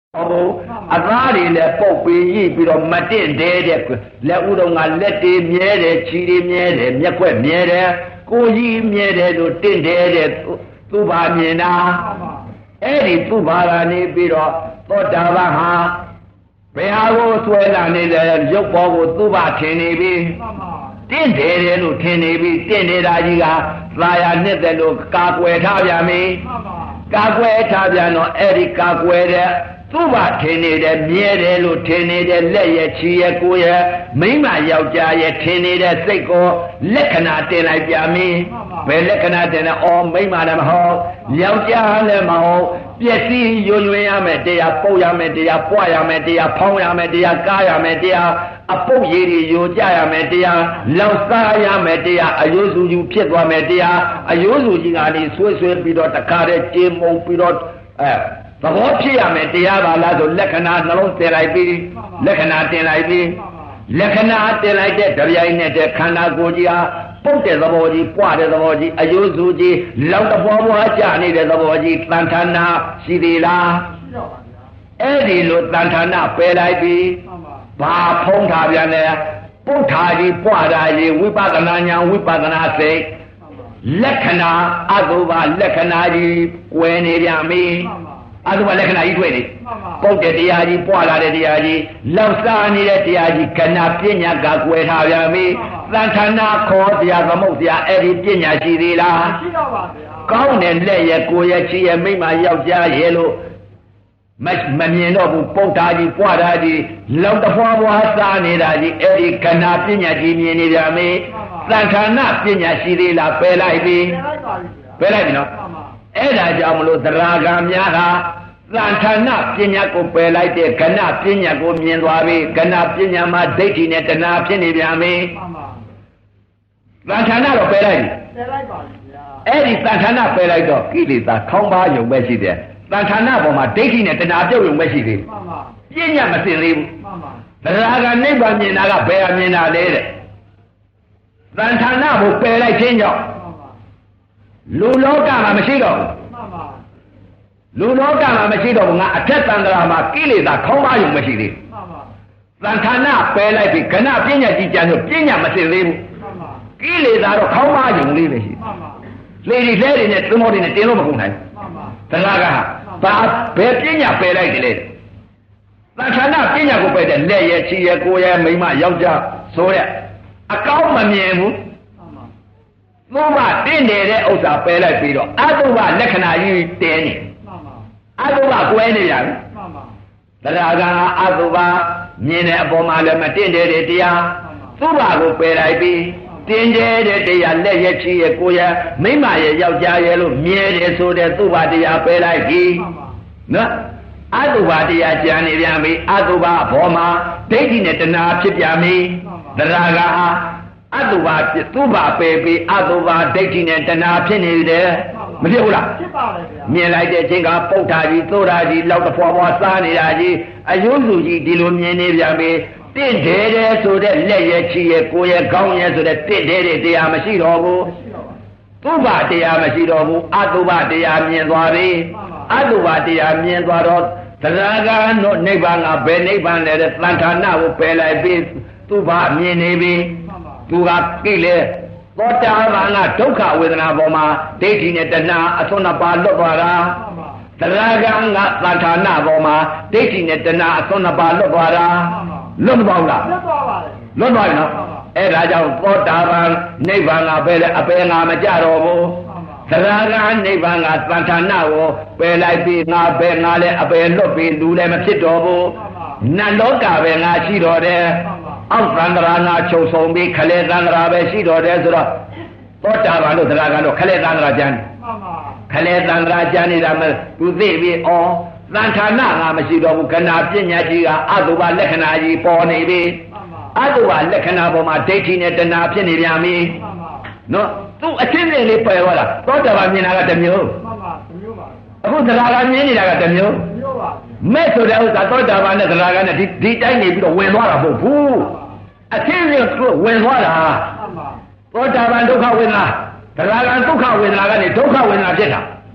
အသားတွေလည်းပုတ်ပြီးရိပြီးတော့မတင့်တဲ့လက်ဥတော်ကလက်တွေမြဲတယ်ခြေတွေမြဲတယ်မျက်ခွက်မြဲတယ်ကိုကြီးမြဲတယ်လို့တင့်တယ်တဲ့သူဘာမြင်တာအဲ့ဒီသူဘာကနေပြီးတော့သောတာပန်ဟာဘယ်ဟာကိုဆွဲလာနေတယ်ရုပ်ပေါ်ကိုသူဘာထင်နေပြီတင့်တယ်လို့ထင်နေပြီတင့်နေတာကြီးကသာယာနှစ်တယ်လို့ကာကွယ်ထားပြန်ပြီကာကွယ်ထားပြန်တော့အဲ့ဒီကာကွယ်တဲ့သူ့ဘာထင်နေတယ်မြဲတယ်လို့ထင်နေတဲ့လက်ရဲ့ခြေရဲ့ကိုယ်ရဲ့မိန်းမယောက်ျားရဲ့ထင်နေတဲ့စိတ်ကိုလက္ခဏာတင်လိုက်ပြမင်းဘယ်လက္ခဏာတင်လဲအော်မိန်းမလည်းမဟုတ်ယောက်ျားလည်းမဟုတ်ပျက်စီးယွညွင်ရမယ်တရားပုတ်ရမယ်တရားပွားရမယ်တရားဖောင်းရမယ်တရားကားရမယ်တရားအပုတ်ရည်တွေယိုကြရမယ်တရားလောက်စားရမယ်တရားအယိုးစုကြီးဖြစ်သွားမယ်တရားအယိုးစုကြီးကနေဆွဲပြီးတော့တခါတည်းကြေမုံပြီးတော့သဘောဖြစ်ရမယ်တရားပါလားဆိုလက္ခဏာနှလုံးတင်လိုက်ပြီးလက္ခဏာတင်လိုက်ပြီးလက္ခဏာတင်လိုက်တဲ့ကြပြိုင်နဲ့တဲ့ခန္ဓာကိုယ်ကြီးဟာပုတ်တဲ့သဘောကြီးပွားတဲ့သဘောကြီးအယိုးစုကြီးလောက်တပွားပွားကြနေတဲ့သဘောကြီးတန်ထာနာရှိသေးလားအဲ့ဒီလိုတန်ထာနာပယ်လိုက်ပြီးဘာဖုံးထားပြန်လဲပုတ်ထားကြီးပွားတာကြီးဝိပဿနာဉာဏ်ဝိပဿနာစိတ်လက္ခဏာအတုပါလက္ခဏာကြီးကွယ်နေပြန်ပြီအတုပါလက္ခဏာကြီးတွေ့နေပုတ်တဲ့တရားကြီးပွားလာတဲ့တရားကြီးလောက်စားနေတဲ့တရားကြီးကဏပညာကကွယ်ထားပြန်ပြီသံဌာနာခေါ်တရားသမုတ်တရားအဲ့ဒီပညာရှိသေးလားရှိတော့ပါဗျာကောင်းတဲ့လက်ရဲ့ကိုယ်ရဲ့ခြေရဲ့မိမယောက်ျားရဲ့လို့မမြင်တော့ဘူးပုတ်တာကြီးပွားတာကြီးလောက်တဖွာဖွာစားနေတာကြီးအဲ့ဒီကဏပညာကြီးမြင်နေပြန်ပြီသံဌာနာပညာရှိသေးလားပယ်လိုက်ပြီပယ်လိုက်ပြီနော်အဲ့ဒါကြောင့်မလို့သရဂံများဟာသံဌာနာပညာကိုပယ်လိုက်တဲ့ကဏပညာကိုမြင်သွားပြီကဏပညာမှာဒိဋ္ဌိနဲ့တဏှာဖြစ်နေပြန်ပြီသံဌာနာတော့ပယ်လိုက်ပြီပယ်လိုက်ပါဗျာအဲ့ဒီသံဌာနာပယ်လိုက်တော့ကိလေသာခေါင်းပါယုံပဲရှိတယ်သံဌာနာပေါ်မှာဒိဋ္ဌိနဲ့တဏှာပြုတ်ယုံပဲရှိသေးတယ်ပညာမစင်သေးဘူးသရဂံနိဗ္ဗာန်မြင်တာကဘယ်အမြင်တာလဲတဲ့သံဌာနာကိုပယ်လိုက်ခြင်းကြောင့်လူလောကမှာမရှိတော့ဘူးလူလောကမှာမရှိတော့ဘူးငါအထက်သံဃာမှာကိလေသာခေါင်းပါယုံမရှိသေးဘူးသံဌာနာပယ်လိုက်ပြီခဏပညာကြည်ကြံလို့ပညာမစင်သေးဘူးကိလေသာတော့ခေါင်းပါယုံလေးပဲရှိလေဒီလဲတွေနဲ့သမောတွေနဲ့တင်းလို့မကုန်နိုင်ဘူးသရဂါဘာဘယ်ပညာပယ်လိုက်တယ်လဲသံဌာနာပညာကိုပယ်တဲ့လက်ရဲ့ခြေရဲ့ကိုယ်ရဲ့မိမယောက်ျားဆိုတဲ့အကောင်းမမြင်ဘူးသုဘတင့်နေတဲ့ဥစ္စာပယ်လိုက်ပြီးတော့အတုဘလက္ခဏာကြီးတင်းနေအတုဘကွဲနေရပြီတရားကအတုဘမြင်တဲ့အပေါ်မှာလည်းမတင့်တဲ့တရားသုဘကိုပယ်လိုက်ပြီးတင်းတဲ့တရားလက်ရဲ့ချီရဲ့ကိုယ်ရဲ့မိမရဲ့ယောက်ျားရဲ့လို့မြဲတယ်ဆိုတဲ့သုဘတရားပယ်လိုက်ပြီနော်အတုဘတရားကြံနေပြန်ပြီအတုဘဘောမှာဒိဋ္ဌိနဲ့တဏှာဖြစ်ပြန်ပြီတရားကအတုပါသူပါပယ်ပြီးအတုပါဒိဋ္ဌိနဲ့တဏှာဖြစ်နေတယ်မဖြစ်ဘူးလားဖြစ်ပါလေဗျာမြင်လိုက်တဲ့အချိန်ကပုတ်တာကြီးသိုးတာကြီးလောက်တဖွာဖွာစားနေတာကြီးအယုစုကြီးဒီလိုမြင်နေပြန်ပြီတင့်တယ်ဆိုတဲ့လက်ရဲ့ချီရဲ့ကိုယ်ရဲ့ခေါင်းရဲ့ဆိုတဲ့တင့်တယ်တရားမရှိတော့ဘူးသူပါတရားမရှိတော့ဘူးအတုပါတရားမြင်သွားပြီအတုပါတရားမြင်သွားတော့တရားကနို့နိဗ္ဗာန်ကဘယ်နိဗ္ဗာန်လဲတဲ့သံဌာနာကိုပယ်လိုက်ပြီးသူပါမြင်နေပြီသူကကိလေသောတာပန်ကဒုက္ခဝေဒနာပေါ်မှာဒိဋ္ဌိနဲ့တဏှာအစွန်းနှစ်ပါးလွတ်သွားတာတရားကံကသံဌာနာပေါ်မှာဒိဋ္ဌိနဲ့တဏှာအစွန်းနှစ်ပါးလွတ်သွားတာလွတ်မသွားဘူးလားလွတ်သွားပါတယ်လွတ်သွားပြီနော်အဲ့ဒါကြောင့်သောတာပန်နိဗ္ဗာန်ကပဲလေအပယ်ငါမကြတော့ဘူးတရားကနိဗ္ဗာန်ကသံဌာနာကိုပယ်လိုက်ပြီးငါပဲငါလည်းအပယ်လွတ်ပြီးလူလည်းမဖြစ်တော့ဘူးနတ်လောကပဲငါရှိတော့တယ်အောက်သံဃာငါချုပ်ဆုံးပြီးခလေသံဃာပဲရှိတော်တယ်ဆိုတော့သောတာပန်တို့တရားကတော့ခလေသံဃာကျမ်းခလေသံဃာကျမ်းနေတာမသူသိပြီဩသံဌာနငါမရှိတော့ဘူးခဏပညာကြီးကအတုပလက္ခဏာကြီးပေါ်နေပြီအတုပလက္ခဏာပေါ်မှာဒိဋ္ဌိနဲ့တဏှာဖြစ်နေပြန်ပြီနော်သူအချင်းချင်းလေးပယ်သွားတာသောတာပန်မြင်တာကတစ်မျိုးအခုတရားကမြင်နေတာကတစ်မျိုးမဲ့ဆိုတဲ့ဥစ္စာသောတာပန်နဲ့တရားကနဲ့ဒီတိုင်းနေပြီးတော့ဝင်သွားတာမဟုတ်ဘူးအချင်းချင်းဝင်သွားတာသောတာပန်ဒုက္ခဝေဒနာတရားကဒုက္ခဝေဒနာကနေဒုက္ခဝေဒနာဖြစ်တာသ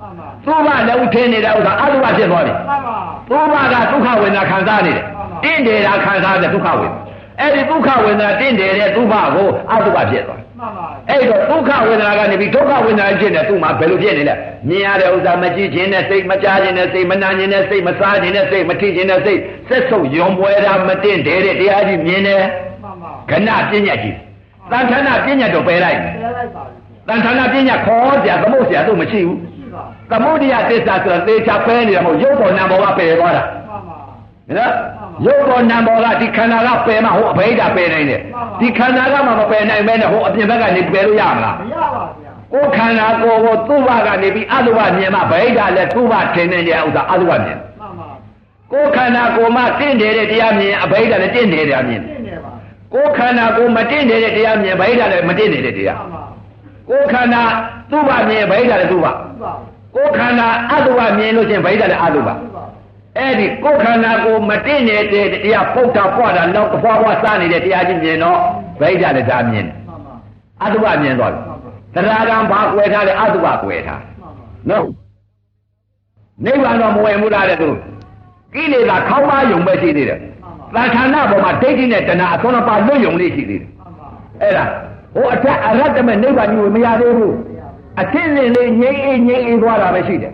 သုဘလည်းထင်းနေတဲ့ဥစ္စာအတုပဖြစ်သွားပြီသုဘကဒုက္ခဝေဒနာခံစားနေတယ်တင့်တယ်တာခံစားတဲ့ဒုက္ခဝေဒနာအဲ့ဒီဒုက္ခဝေဒနာတင့်တယ်တဲ့သုဘကိုအတုပဖြစ်သွားအဲ့တော့ဒုက္ခဝေဒနာကနေပြီးဒုက္ခဝေဒနာဖြစ်နေသူ့မှာဘယ်လိုဖြစ်နေလဲမြင်ရတဲ့ဥစ္စာမကြည့်ခြင်းနဲ့စိတ်မကြားခြင်းနဲ့စိတ်မနာခြင်းနဲ့စိတ်မစားခြင်းနဲ့စိတ်မထိခြင်းနဲ့စိတ်ဆက်ဆုပ်ယုံပွဲတာမတင့်တယ်တဲ့တရားကြီးမြင်တယ်ခဏပြဉ္ညာကြီးတန်ထာနာပြဉ္ညာတော့ပယ်လိုက်တန်ထာနာပြဉ္ညာခေါ်ကြသမုတ်เสียသူမရှိဘူးသမုဒိယသစ္စာဆိုတော့သေချာပယ်နေတယ်မဟုတ်ရုပ်ပေါ်နာဘောကပယ်သွားတာနော်ရုပ်ပေါ်နာဘောကဒီခန္ဓာကပယ်မှဟိုအဘိဓါပယ်နိုင်တယ်ဒီခန္ဓာကမှမပယ်နိုင်မဲနဲ့ဟိုအပြင်ဘက်ကနေပယ်လို့ရမလားမရပါဘူးကိုယ်ခန္ဓာကိုယ်ကိုသူ့ဘကနေပြီးအတုပမြင်မှဗိဓါလည်းသူ့ဘထင်နေတဲ့ဥစ္စာအတုပမြင်ကိုယ်ခန္ဓာကိုယ်မှတင့်တယ်တဲ့တရားမြင်အဘိဓါလည်းတင့်တယ်တရားမြင်ကိုယ်ခန္ဓာကိုယ်မတင့်တယ်တဲ့တရားမြင်ဗိဓါလည်းမတင့်နေတဲ့တရားကိုယ်ခန္ဓာသူ့ဘမြင်ဗိဓါလည်းသူ့ဘကိုယ်ခန္ဓာအတုပမြင်လို့ချင်းဗိဓါလည်းအတုပအဲ့ဒီကိုယ်ခန္ဓာကိုမတင့်နေတဲ့တရားပုတ်တာပွားတာတော့ဘွားဘွားစားနေတဲ့တရားကြီးမြင်တော့ဗိဓါလည်းဒါမြင်အတုပမြင်သွားပြီတရားကံဘာကွယ်ထားလဲအတုပကွယ်ထားနော်နိဗ္ဗာန်တော့မဝင်ဘူးလားတဲ့သူကိလေသာခေါင်းပါယုံပဲရှိသေးတယ်သံဌာနပေါ်မှာဒိဋ္ဌိနဲ့တဏှာအဆုံးအပါလွတ်ယုံလေးရှိသေးတယ်အဲ့ဒါဟိုအထက်အရတ္တမဲ့နိဗ္ဗာန်ကြီးမရသေးဘူးအသင်းလေးငြိမ့်အေးသွားတာပဲရှိတယ်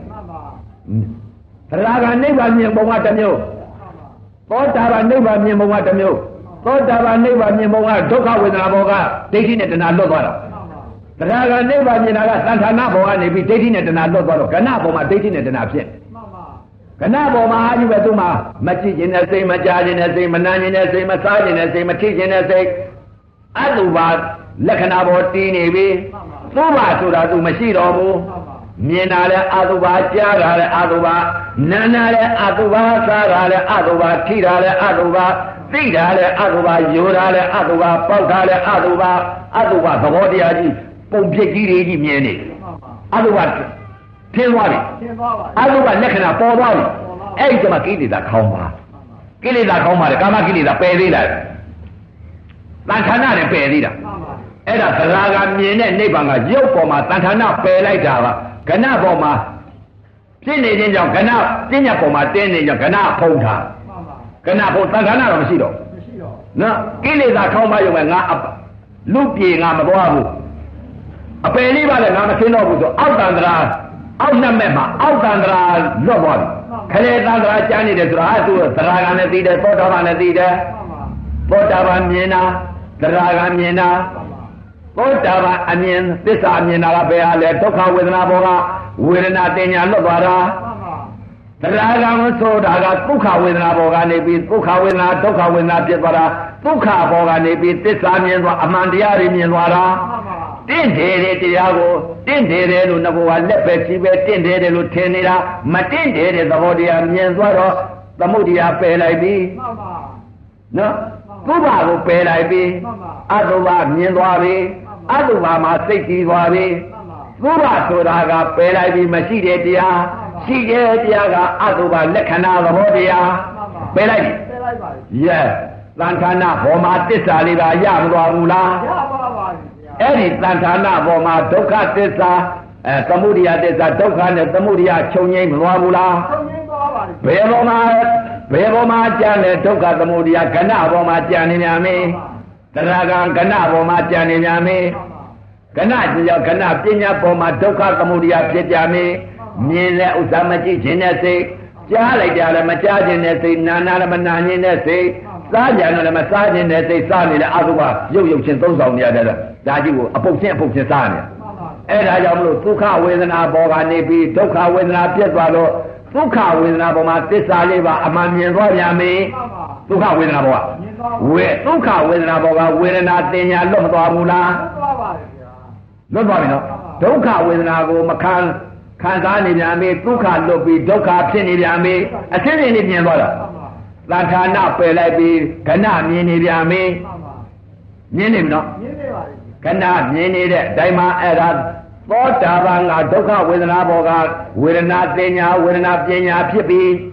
တရားကနိဗ္ဗာန်မြင်ပုံကတစ်မျိုးသောတာပန်နိဗ္ဗာန်မြင်ပုံကတစ်မျိုးသောတာပန်နိဗ္ဗာန်မြင်ပုံကဒုက္ခဝေဒနာဘောကဒိဋ္ဌိနဲ့တဏှာလွတ်သွားတာတရားကနိဗ္ဗာန်မြင်တာကသံဌာနဘောကနေပြီးဒိဋ္ဌိနဲ့တဏှာလွတ်သွားတော့ကဏဘောမှာဒိဋ္ဌိနဲ့တဏှာဖြစ်ကဏဘောမှာအာကြီးပဲသူ့မှာမကြည့်ခြင်းနဲ့စိတ်မကြားခြင်းနဲ့စိတ်မနာခြင်းနဲ့စိတ်မစားခြင်းနဲ့စိတ်မထိခြင်းနဲ့စိတ်အတုပါလက္ခဏာပေါ်တည်နေပြီသုဘဆိုတာသူမရှိတော့ဘူးမြင်တာလဲအတုပါကြားတာလဲအတုပါနာနာလဲအတုပါစားတာလဲအတုပါထိတာလဲအတုပါသိတာလဲအတုပါယူတာလဲအတုပါပေါက်တာလဲအတုပါသဘောတရားကြီးပုံပြစ်ကြီးတွေကြီးမြင်နေအတုပါထင်းသွားပြီအတုပါလက္ခဏာပေါ်သွားပြီအဲ့ဒီမှာကိလေသာခေါင်းပါကိလေသာခေါင်းပါတယ်ကာမကိလေသာပယ်သေးလားတန်ခါနာနဲ့ပယ်သေးတာအဲ့ဒါသရဂါမြင်တဲ့နိဗ္ဗာန်ကရုပ်ပေါ်မှာတန်ခါနာပယ်လိုက်တာပါကဏပေါ်မှာဖြစ်နေခြင်းကြောင့်ကဏပညာပေါ်မှာတင်းနေကြောင့်ကဏဖုံးထားကဏဖုံးတန်ခါနာတော့မရှိတော့နော်ကိလေသာခေါင်းပါရုံပဲငါလူပြေငါမသွားဘူးအပယ်လေးပါလေငါမသိတော့ဘူးဆိုအောက်တန်တရာအောက်နှမဲ့မှာအောက်တန်တရာလွတ်သွားပြီခလေတန်တရာကျမ်းနေတယ်ဆိုတာသူသရဂါနဲ့သိတယ်သောတာပန်နဲ့သိတယ်သောတာပန်မြင်တာသရဂါမြင်တာသောတာပန်အမြင်သစ္စာမြင်တာကဘယ်ဟာလဲဒုက္ခဝေဒနာဘောကဝေဒနာတင်ညာလွတ်သွားတာသရဂံဆိုတာကဒုက္ခဝေဒနာဘောကနေပြီးဒုက္ခဝေဒနာဒုက္ခဝေဒနာဖြစ်သွားတာဒုက္ခဘောကနေပြီးသစ္စာမြင်သွားအမှန်တရားတွေမြင်သွားတာတင့်တယ်တဲ့တရားကိုတင့်တယ်တယ်လို့ငါကလက်ပဲကြည့်ပဲတင့်တယ်တယ်လို့ထင်နေတာမတင့်တယ်တဲ့သဘောတရားမြင်သွားတော့သမုဒိယပယ်လိုက်ပြီနော်သုဘကိုပယ်လိုက်ပြီအတုပမြင်သွားပြီအတုပမှာစိတ်ကြည်သွားပြီသုဘဆိုတာကပယ်လိုက်ပြီမရှိတဲ့တရားရှိတဲ့တရားကအတုပလက္ခဏာသဘောတရားပယ်လိုက်ပြီရဲ့သံဌာနဘောမှာတစ္ဆာလေးပါရမသွားဘူးလားရပါပါအဲ့ဒီသံဌာနဘောမှာဒုက္ခသစ္စာသမုဒိယသစ္စာဒုက္ခနဲ့သမုဒိယချုပ်ငိမ့်မသွားဘူးလားချုပ်ငိမ့်သွားပါဘယ်ဘောမှာကြံတဲ့ဒုက္ခသမုဒိယကဏဘောမှာကြံနေများမေတရားကံကဏဘောမှာကြံနေများမေကဏကြောင့်ကဏပညာဘောမှာဒုက္ခသမုဒိယဖြစ်ကြမေမြင်တဲ့ဥစ္စာမကြည့်ခြင်းနဲ့စိတ်ကြားလိုက်ကြလည်းမကြားခြင်းနဲ့စိတ်နာနာလည်းမနာခြင်းနဲ့စိတ်စားကြတယ်လည်းမစားခြင်းနဲ့စိတ်စားနေတယ်အတုပရုပ်ချင်းသုံးဆောင်နေရတယ်ဒါကြီးကိုအပုတ်ချင်းစားနေအဲ့ဒါကြောင့်မလို့ဒုက္ခဝေဒနာဘောကနေပြီးဒုက္ခဝေဒနာပြတ်သွားတော့ဒုက္ခဝေဒနာပေါ်မှာသစ္စာလေးပါအမှန်မြင်သွားပြန်ပြီဒုက္ခဝေဒနာဘောကဒုက္ခဝေဒနာဘောကဝေဒနာတင်ညာလွတ်မသွားဘူးလားလွတ်သွားပါပြီနော်ဒုက္ခဝေဒနာကိုမခံစားနေပြန်ပြီဒုက္ခလွတ်ပြီးဒုက္ခဖြစ်နေပြန်ပြီအစစ်အစစ်လေးမြင်သွားတာသံဌာနပယ်လိုက်ပြီးကဏမြင်နေပြန်ပြီမြင်နေပြီနော်မြင်နေပါပြီကဏမြင်နေတဲ့အတိုင်းမှာအဲ့ဒါသောတာပန်ကဒုက္ခဝေဒနာဘောကဝေဒနာတင်ညာဝေဒနာပညာဖြစ်ပြီး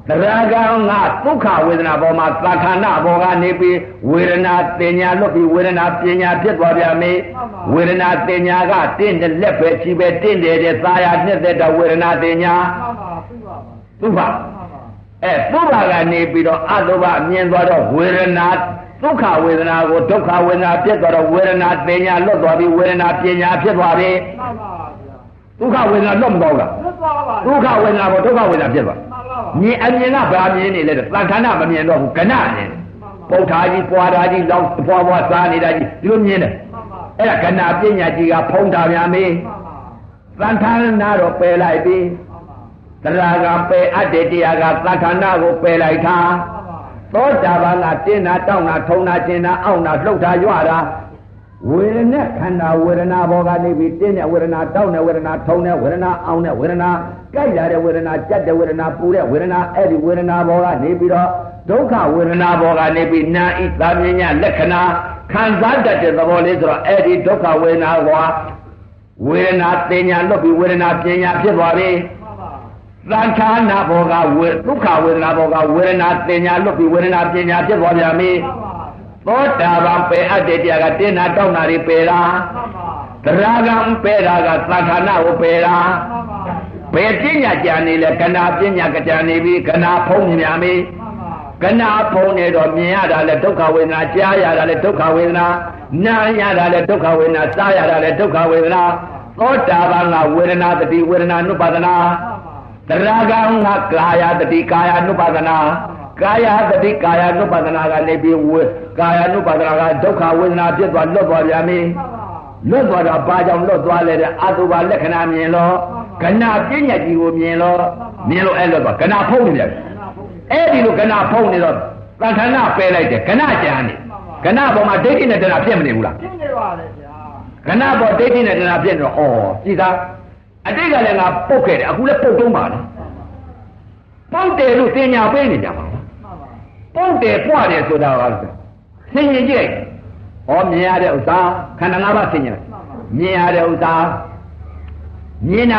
Raga nga Tuka with an aboma, Sakana Boga Nipi, Wirana Tenya Lupi, Wirana Tenya Pitwabia, Wirana Tenya, Tin the leopard, Chibe, Tin the Saya, Netta, Wirana Tenya, Tuba. Tuba Nipi, Adoba, Nienwado, Wirana, Tuka with an abo, Tuka with a pit, or Wirana Tenya, Lobi, Wirana Tenya, Pitwabi, Tuka with a Lumboga, Tuka with an abo, Tuka with a pit. Ni Amina Bami, Santana, Bamiano, Canani, Potaji, Poadaji, Long, Powa Sani, Union, Elakana, Pinajiga, Ponta Yami, Santana, Naro, Pelaibi, Talaga, Pe Adetiaga, Santana, Pelaita, Totavana, Tina, Tona, Tona, Tina, Auna, Lota, Yuara. We're not Kana, we're not Boga, Dinner, we're not Dona, we're not Tona, we're not Auna, we're not Gaida, we're not Jetta, we're not Pura, we're not Eddie, we're not Boga, Nibida, Doka, we're not Boga, Nibi, Na, Islamia, Lekana, Kanzanda, the Bolizra, Eddie, Doka, we're not we're not Tenya, Lopi, we're not Tenya, Pivari, Santana Boga, we're Luka, we're not Boga, we're not Tenya, Lopi, we're not Tenya, Pivari. Bota Pe Adetia Tina Donari Pera, Dragam Pera, Satana Opera, Petina Janile, Cana Pina Catanibi, Cana Ponyami, Cana Pony or Miada, the Toka Wina, Jaya, the Toka Wina, Naya, the Toka Wina, Saya, the Toka Wina, Bota Wina, the Wina Nupadana, Dragam Klaya, the Dikaya Nupadana. Kaya the big Kaya no Padanaga, maybe with Kaya no Padanaga, Doka will not just what look what Yami. Look what a Bajam look while the Aduba Lekanami law, Kana Pinya Milo, Milo Elba, Kana Pony. Eddie look Kana Pony, Santana pay like the Kana Jani. Kana Boma taking it in a Piamula. Kana Bo taking it in a Piano, oh, see that? I think I let a pocket, a good Potoman. Ponte Lutina Penny. Ponte Poade to the Sing Jay. Or Mia Uta, Kanava Singer. Mia Uta Nina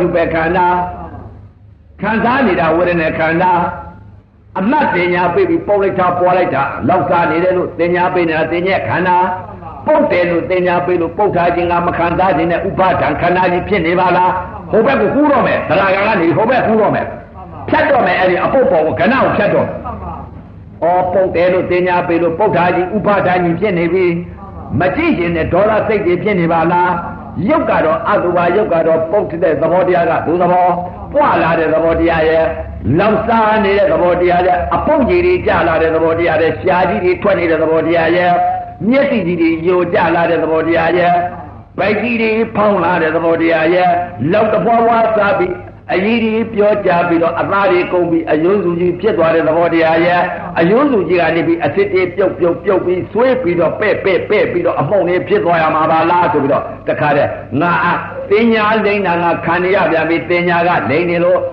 Garo Kanzanida within a Kanda. I'm not saying ya baby Polita Polita, Lausa, Tenya Pena, Tenya Kana, Ponte Tenya Pelu, Potajinga Makanda in a Upata, Kanadi Pinevala, Hobeku Kurome, Taragani, Hobeku Kurome. Piatome, a popo, canal piato. Or Pontero, Tenya, Pelo, Potaji, Upatani, Pinevi, Magician, the dollar take the Pinevala, Yogado, Aduba, Yogado, Ponte, the Bodiaga, Dudamo, Poala, the Bodia, Lamsan, the Bodia, Apongi, Jala, the Bodia, Shaji, 20, the Bodia, Nieti, Yojala, the Bodia, Bagidi, Paula, the Bodia, Love the Wasabi. A lady pure Jabito, a Mari Kobi, a Yuzu Pietwa in the Bodia, a Yuzu Gianibi, a city Piopi, Sweepy, or Pepe, among the Pietwa Mabala to the Kare, Na, Tenya, Lena, Kania, Tenya, Lenilo,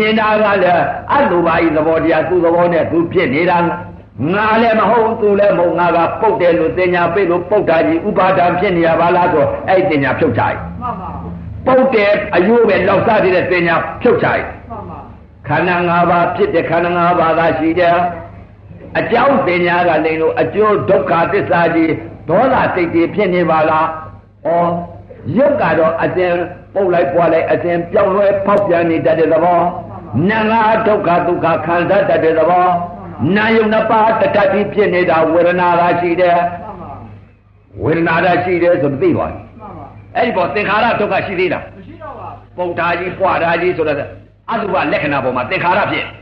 Nina, Aduba in the Bodia, to the Bodia, to Pieniran, Nalem home to Lemo, Naga, Potel, Tenya, Pelo, Potaji, Ubada, Pienia, Valato, Aitenia, Piotai. Pote, a you and Losadi the Pena, Chochai. Kanangava, Pit the Kanangava, Shida. A Jow Pena, Leno, a Joe Doka, Tisadi, Dola, take the Pienivala, or Yogado, as in Polai Pole, as in Joe Popiani, that is the war. Nanga, Doka, Duka, Kanda, that is the war. Nayunapa, the Tati Pienida, with another Shida. With another Shida, so the one. Everybody think Hara took a shidina. Potaji, Quadaji, so that Aduba Lekanaboma, think Hara.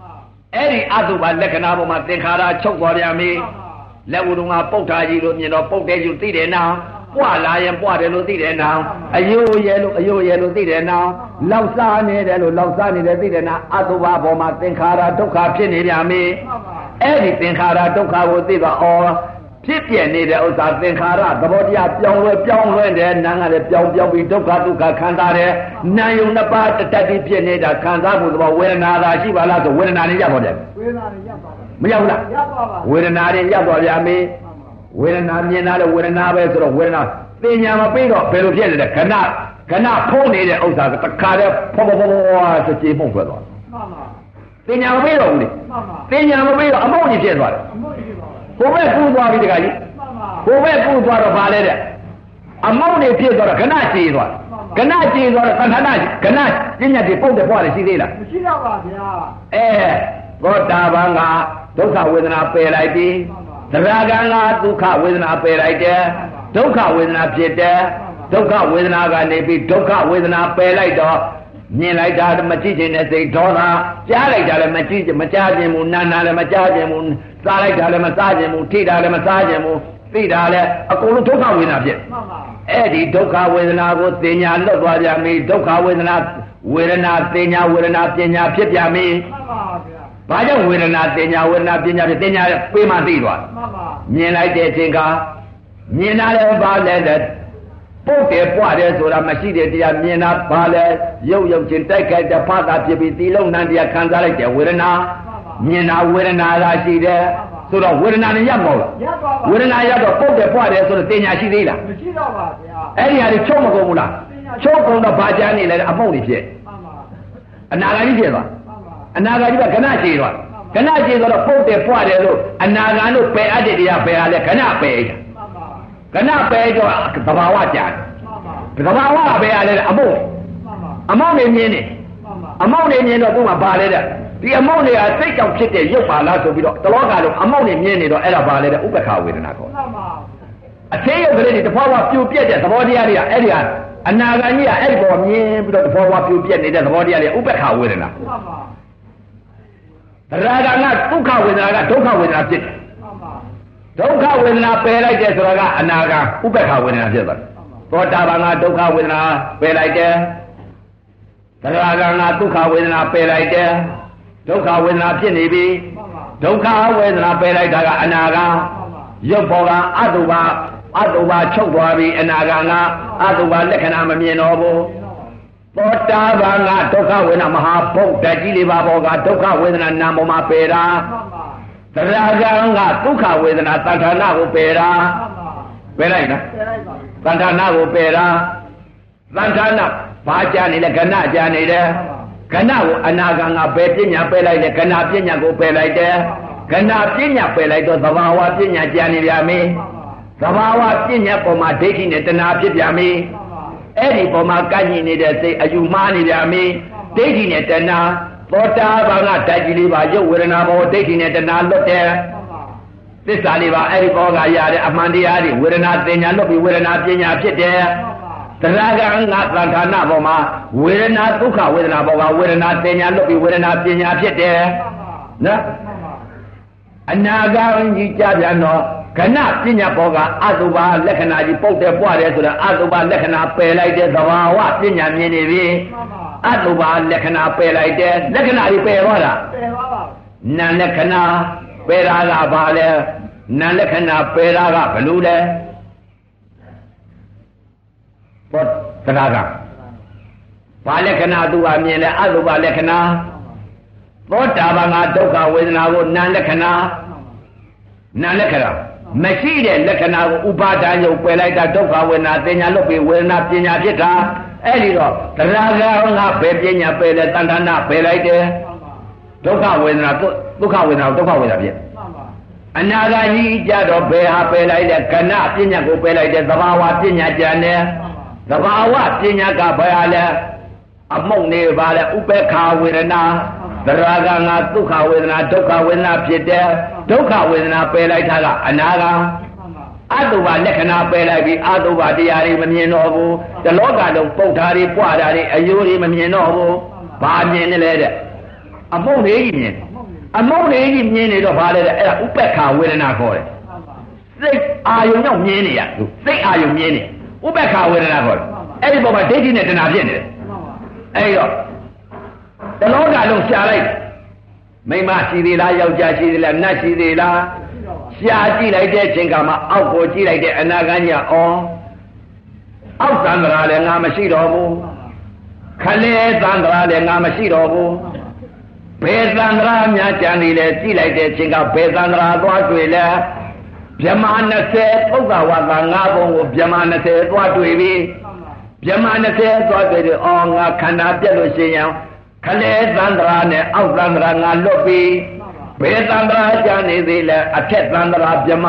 Any Aduba Lekanaboma, think Hara, Chokwariami, Lewuduma, Potaji, Potaji, Tide now, Wala and Poadelo Tide now, a yellow Tide now, Lausani, Lausani, the Tide now, Aduba Boma, think Hara, Toka, Pinidami, anything Hara, Toka, would be or. Pipian needed Osa Thinkara, the Bodia, Pyong, and Nanga, the Pyong, Doka, Kandare, Nayunapa, the Tati Pianeda, Kandabu, Wenada, Shivala, the Wenani Yabode. Wenani Yaboyami, Wenana, Wenana, or Wena, Pinyama Pino, Peruvian, the Cana, Pony, the Osa, the Kara, Pomo, the Chief. တင်ညာမပေးတော့ဘူးလေတင်ညာမပေးတော့အမောက်ကြီးဖြစ်သွားတယ်ဟိုဘက်ကူးသွားပြီတခါကြီးဟိုဘက်ကူးသွားတော့ဗာလဲတဲ့အမောက်နေဖြစ်သွားတော့ခဏကြည်သွားကဏကြည်သွားတော့သံဌာနကဏပညာတွေပုတ်တယ်ပွားတယ်ရှိသေးလားမရှိတော့ပါဗျာသောတာပန်ကဒုက္ခဝေဒနာပယ်လိုက်ပြီသရဂံကဒုက္ခဝေဒနာပယ်လိုက်တယ်ဒုက္ခဝေဒနာဖြစ်တယ်ဒုက္ခဝေဒနာကနေပြီးဒုက္ခဝေဒနာပယ်လိုက်တော့မြင်လိုက်တာမကြည့်ခြင်းနဲ့စိတ်ဒေါသကြားလိုက်တာလည်းမကြည့်မကြားခြင်းဘူးနာနာလည်းမကြားခြင်းဘူးစားလိုက်တာလည်းမစားခြင်းဘူးထိတာလည်းမစားခြင်းဘူးသိတာလည်းအကုန်လုံးဒုက္ခဝေဒနာဖြစ်အဲ့ဒီဒုက္ခဝေဒနာကိုသင်ညာလွတ်သွားကြပြီဒုက္ခဝေဒနာသင်ညာဝေဒနာပညာဖြစ်ပြပြီဘာကြောင့်ဝေဒနာသင်ညာဝေဒနာပညာဖြစ်သင်ညာပေးမှသိသွားမြင်လိုက်တဲ့အချိန်ကမြင်တာလည်းဘာလဲပုတ်တယ်ပွားတယ်ဆိုတာမရှိတဲ့တရားမြင်တာဘာလဲရုပ်ချင်းတိုက်ခိုက်တဲ့ဖာသာဖြစ်ပြီးဒီလုံးနံတရားခံစားလိုက်တဲ့ဝေဒနာမြင်တာဝေဒနာသာရှိတယ်ဆိုတော့ဝေဒနာနဲ့ရပ်မဟုတ်လားဝေဒနာရပ်တော့ပုတ်တယ်ပွားတယ်ဆိုတော့တင်ညာရှိသေးလားမရှိတော့ပါဗျာအဲ့ဒီဟာတွေချုပ်မကုန်ဘူးလားချုပ်ကုန်တော့ဘာကြမ်းနေလဲအမုတ်တွေဖြစ်အနာဂါကြီးဖြစ်သွားအနာဂါကြီးကခဏရှည်သွားခဏရှည်သွားတော့ပုတ်တယ်ပွားတယ်လို့အနာဂါလို့ပယ်အပ်တဲ့တရားပယ်ရလဲခဏပယ်ခဏပယ်တော့သဘာဝကြာတယ်သဘာဝကပယ်ရလဲအမုတ်နေမြင်နေအမုတ်နေမြင်တော့သူ့မှာပါလဲတဲ့ဒီအမုတ်တွေကစိတ်ကြောင့်ဖြစ်တဲ့ရုပ်ပါလားဆိုပြီးတော့တလောကလုံးအမုတ်နေမြင်နေတော့အဲ့ဒါပါလဲတဲ့ဥပ္ပခာဝေဒနာခေါ်အသေးရုပ်ကလေးတွေတဖွာဖွာပြိုပြက်တဲ့သဘောတရားတွေကအဲ့ဒီဟာအနာဂါကြီးကအဲ့ဒီပေါ်မြင်ပြီးတော့တဖွာဖွာပြိုပြက်နေတဲ့သဘောတရားတွေဥပ္ပခာဝေဒနာသရဂံကဒုက္ခဝေဒနာကဒုက္ခဝေဒနာဖြစ်တယ်ဒုက္ခဝေဒနာပယ်လိုက်တယ်ဆိုတာကအနာဂါဥပ္ပခာဝေဒနာဖြစ်သွားတယ်သောတာပန်ကဒုက္ခဝေဒနာပယ်လိုက်တယ်သရဂံကဒုက္ခဝေဒနာပယ်လိုက်တယ်ဒုက္ခဝေဒနာဖြစ်နေပြီဒုက္ခဝေဒနာပယ်လိုက်တာကအနာဂါရုပ်ပေါ်ကအတုပါချုပ်သွားပြီအနာဂါကအတုပါလက္ခဏာမမြင်တော့ဘူးသောတာပန်ကဒုက္ခဝေဒနာမဟာဘုတ်ဓာတ်ကြီးလေးပါပေါ်ကဒုက္ခဝေဒနာနာမ်ပေါ်မှာပယ်တာသရဂံကဒုက္ခဝေဒနာသံဌာနကိုပယ်တာပယ်လိုက်နော်သံဌာနကိုပယ်တာသံဌာနဘာကြာနေလဲကဏကြာနေတယ်ကဏကိုအနာဂံကဘယ်ပညာပယ်လိုက်လဲကဏပညာကိုပယ်လိုက်တယ်ကဏပညာပယ်လိုက်တော့သဘာဝပညာကြာနေပြန်ပြီသဘာဝပညာပေါ်မှာဒိဋ္ဌိနဲ့တဏှာဖြစ်ပြန်ပြီအဲ့ဒီပေါ်မှာကန့်ညင်နေတဲ့စိတ်အယူမှားနေပြန်ပြီဒိဋ္ဌိနဲ့တဏှာသောတာပန်ကဓာတ်ကြီးလေးပါရုပ်ဝေဒနာပေါ်ဒိဋ္ဌိနဲ့တဏှာလွတ်တယ်သစ္စာလေးပါအဲ့ဒီပေါ်ကရတဲ့အမှန်တရားတွေဝေဒနာသင်ညာလွတ်ပြီးဝေဒနာပညာဖြစ်တယ်သရဂံကသံဌာနပေါ်မှာဝေဒနာဒုက္ခဝေဒနာပေါ်ကဝေဒနာသင်ညာလွတ်ပြီးဝေဒနာပညာဖြစ်တယ်နော်အနာဂံကြီးကြပြန်တော့ကဏပညာပေါ်ကအတုပါလက္ခဏာကြီးပုတ်တယ်ပွားတယ်ဆိုတာအတုပါလက္ခဏာပယ်လိုက်တဲ့သဘာဝပညာမြင်နေပြီအတုပါလက္ခဏာပယ်လိုက်တယ်လက္ခဏာကြီးပယ်သွားတာပယ်သွားပါနာလက္ခဏာပယ်တာကဘာလဲနာလက္ခဏာပယ်တာကဘလို့လဲဘောသရကဘာလက္ခဏာသူကမြင်လဲအတုပါလက္ခဏာသောတာပန်ကဒုက္ခဝေဒနာကိုနာလက္ခဏာမရှိတဲ့လက္ခဏာကိုဥပါဒာယုတ်ပယ်လိုက်တာဒုက္ခဝေဒနာသင်ညာလွတ်ပြီးဝေဒနာပညာဖြစ်တာအဲ့ဒီတော့သရဂံကဘယ်ပညာပယ်လဲတဏ္ဍနာပယ်လိုက်တယ်ဒုက္ခဝေဒနာဒုက္ခဝေဒနာဖြစ်အနာဂါကြီးကြတော့ဘယ်ဟာပယ်လိုက်လဲကဏပညာကိုပယ်လိုက်တယ်သဘာဝပညာကြံတယ်သဘာဝပညာကဘယ်ဟာလဲအမုတ်နေပါလဲဥပေက္ခဝေဒနာသရဂံကဒုက္ခဝေဒနာဒုက္ခဝေဒနာဖြစ်တယ်ဒုက္ခဝေဒနာပယ်လိုက်တာကအနာဂါအတုပါလက္ခဏာပယ်လိုက်ပြီးအတုပါတရားတွေမမြင်တော့ဘူးတလောကလုံးပုတ်ဓာတွေပွားဓာတွေအယိုးတွေမမြင်တော့ဘူးဘာမြင်နေလဲတဲ့အမုတ်လေးကြီးမြင်အမုတ်လေးကြီးမြင်နေတော့ဘာလဲတဲ့အဲ့ဒါဥပ္ပခာဝေဒနာခေါ်တယ်စိတ်အာယုံကြောင့်မြင်နေရသူစိတ်အာယုံမြင်နေဥပ္ပခာဝေဒနာခေါ်တယ်အဲ့ဒီပေါ်မှာဒိဋ္ဌိနဲ့တဏှာဖြစ်နေတယ်အဲ့တော့တလောကလုံးရှားလိုက်မိမရှိသေးလားယောက်ျားရှိသေးလားနတ်ရှိသေးလားရှားကြည့်လိုက်တဲ့အချိန်ကမှအောက်ကိုကြည့်လိုက်တဲ့အနာဂတ်ညာဩအောက်သံဃာလည်းငါမရှိတော့ဘူးခလဲသံဃာလည်းငါမရှိတော့ဘူးဘယ်သံဃာများကြံနေလဲကြည့်လိုက်တဲ့အချိန်ကဘယ်သံဃာသွားတွေ့လဲဗြဟ္မာ20ပုဂ္ဂဝါသ5ဘုံကိုဗြဟ္မာ20သွားတွေ့ပြီဗြဟ္မာ20သွားတွေ့တယ်ဩငါခန္ဓာပြက်လို့ရှိရင်ခလေသန္တရာနဲ့အောက်သန္တရာငါလွတ်ပြီဘယ်သန္တရာကြာနေသေးလဲအထက်သန္တရာပြမ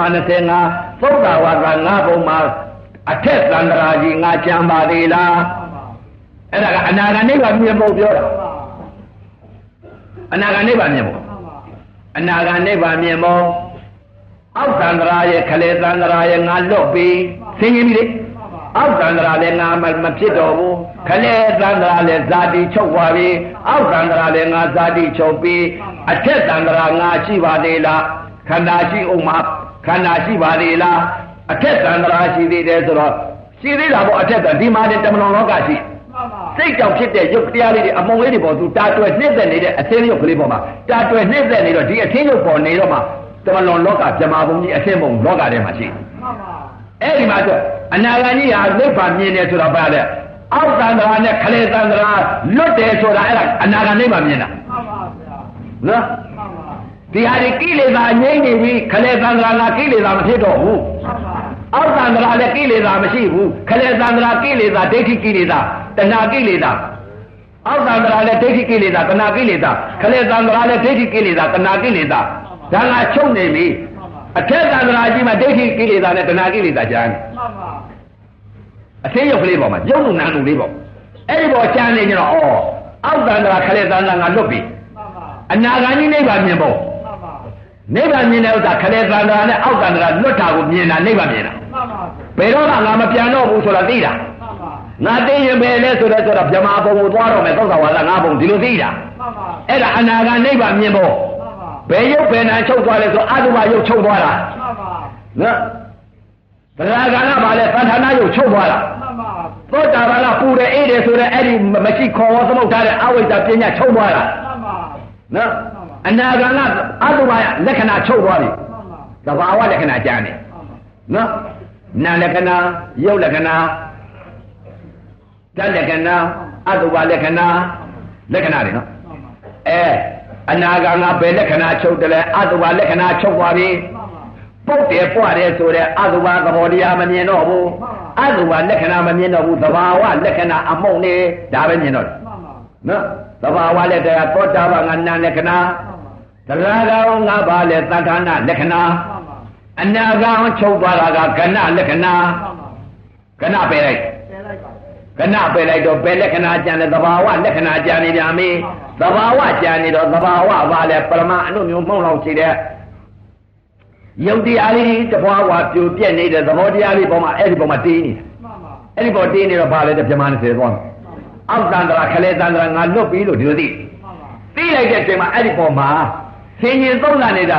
25သုဒ္ဓဝါကငါဘုံမှာအထက်သန္တရာကြီးငါကြံပါသေးလားအဲ့ဒါကအနာဂတ်နိဗ္ဗာန်မြင်ဖို့ပြောတာအနာဂတ်နိဗ္ဗာန်မြင်ဖို့အနာဂတ်နိဗ္ဗာန်မြင်ဖို့အောက်သန္တရာရဲ့ခလေသန္တရာရဲ့ငါလွတ်ပြီသိရင်ပြီလေအောက်သန္တရာလည်းငါမဖြစ်တော့ဘူးခလေသန္တရာလည်းဇာတိချုပ်သွားပြီအောက်သန္တရာလည်းငါဇာတိချုပ်ပြီအထက်သန္တရာငါရှိပါသေးလားခန္ဓာရှိအောင်မှာခန္ဓာရှိပါသေးလားအထက်သန္တရာရှိသေးတယ်ဆိုတော့ရှိသေးတာပေါ့အထက်ကဒီမှာတမလွန်လောကရှိစိတ်ကြောင့်ဖြစ်တဲ့ရုပ်တရားလေးတွေအမုံလေးတွေပေါ်သူတာတွယ်နှိမ့်သက်နေတဲ့အသင်းရုပ်ကလေးပေါ်မှာတာတွယ်နှိမ့်သက်နေတော့ဒီအသင်းရုပ်ပေါ်နေတော့မှတမလွန်လောကဗြဟ္မာဘုံကြီးအသင်းဘုံလောကထဲမှာရှိအဲ့ဒီမှာဆိုအနာဂတ်ကြီးဟာနိဗ္ဗာန်မြင်တယ်ဆိုတာဘာလဲအောက်သန္တရာနဲ့ခလေသန္တရာလွတ်တယ်ဆိုတာအဲ့ဒါအနာဂတ်နိဗ္ဗာန်မြင်တာနော်ဒီဟာဒီကိလေသာငြိမ့်နေပြီခလေသန္တရာကကိလေသာမဖြစ်တော့ဘူးအောက်သန္တရာလည်းကိလေသာမရှိဘူးခလေသန္တရာကိလေသာဒိဋ္ဌိကိလေသာတဏှာကိလေသာအောက်သန္တရာလည်းဒိဋ္ဌိကိလေသာတဏှာကိလေသာခလေသန္တရာလည်းဒိဋ္ဌိကိလေသာတဏှာကိလေသာဒါကချုပ်နေပြီအထက်သန္တရာကြီးမှာဒိဋ္ဌိကိလေသာနဲ့တဏှာကိလေသာကြားနေအသိရုပ်ကလေးပေါ်မှာရုပ်လူနာလူလေးပေါ့အဲ့ဒီပေါ်ကြားနေကြတော့အောက်သန္တရာခလေသန္တရာငါလွတ်ပြီအနာဂတ်ကြီးနိဗ္ဗာန်မြင်ဖို့နိဗ္ဗာန်မြင်တဲ့ဥစ္စာခလေသန္တရာနဲ့အောက်သန္တရာလွတ်တာကိုမြင်တာနိဗ္ဗာန်မြင်တာဘယ်တော့မှငါမပြန်တော့ဘူးဆိုတာသိတာငါသိရင်ပဲလဲဆိုတော့ဗြဟ္မာဘုံကိုသွားတော့မယ်သုဒ္ဓဝါဒငါဘုံဒီလိုသိတာအဲ့ဒါအနာဂတ်နိဗ္ဗာန်မြင်ဖို့ဘယ်ရုပ်ဘယ်နာချုပ်သွားလဲဆိုအတုပရုပ်ချုပ်သွားတာနော်တရားကနာပါလဲသံဌာနရုပ်ချုပ်သွားတာသောတာပန်ကပူတယ်အေးတယ်ဆိုတော့အဲ့ဒီမရှိခေါ်ဝသမုတ်ထားတဲ့အဝိဇ္ဇာပညာချုပ်သွားတာနော်အနာဂတ်ကအတုပလက္ခဏာချုပ်သွားပြီသဘာဝလက္ခဏာကြားနေနော်နာလက္ခဏာရုပ်လက္ခဏာဓာတ်လက္ခဏာအတုပလက္ခဏာလက္ခဏာတွေနော်အနာဂတ်ကဘယ်လက္ခဏာချုပ်တယ်လဲအတုပလက္ခဏာချုပ်သွားပြီပုတ်တယ်ပွားတယ်ဆိုတဲ့အတုပသဘောတရားမမြင်တော့ဘူးအတုပလက္ခဏာမမြင်တော့ဘူးသဘာဝလက္ခဏာအမုံနေဒါပဲမြင်တော့တယ်နော်သဘာဝလက္ခဏာသောတာပန်ကနာလက္ခဏာတရားကောင်ငါပါလေသတ္တနာလက္ခဏာအနာဂတ်ချုပ်သွားတာကကဏလက္ခဏာကဏပယ်လိုက်ကဏပယ်လိုက်တော့ဘယ်လက္ခဏာကြံလဲသဘာဝလက္ခဏာကြံနေပြန်ပြီသဘာဝကြံနေတော့သဘာဝပါလေပရမအနုမျိုးမှုန့်လောက်ရှိတဲ့ယုတ်တရားလေးတဘွားဝါပြိုပြက်နေတဲ့သဘောတရားလေးပေါ်မှာအဲ့ဒီပေါ်မှာတင်းနေအဲ့ဒီပေါ်တင်းနေတော့ဘာလဲတဲ့ပြမ20သွားအောက်တန္တရာခလေတန္တရာငါလွတ်ပြီလို့ဒီလိုသိလိုက်တဲ့အချိန်မှာအဲ့ဒီပေါ်မှာဆင်ញင်သုံးလာနေတာ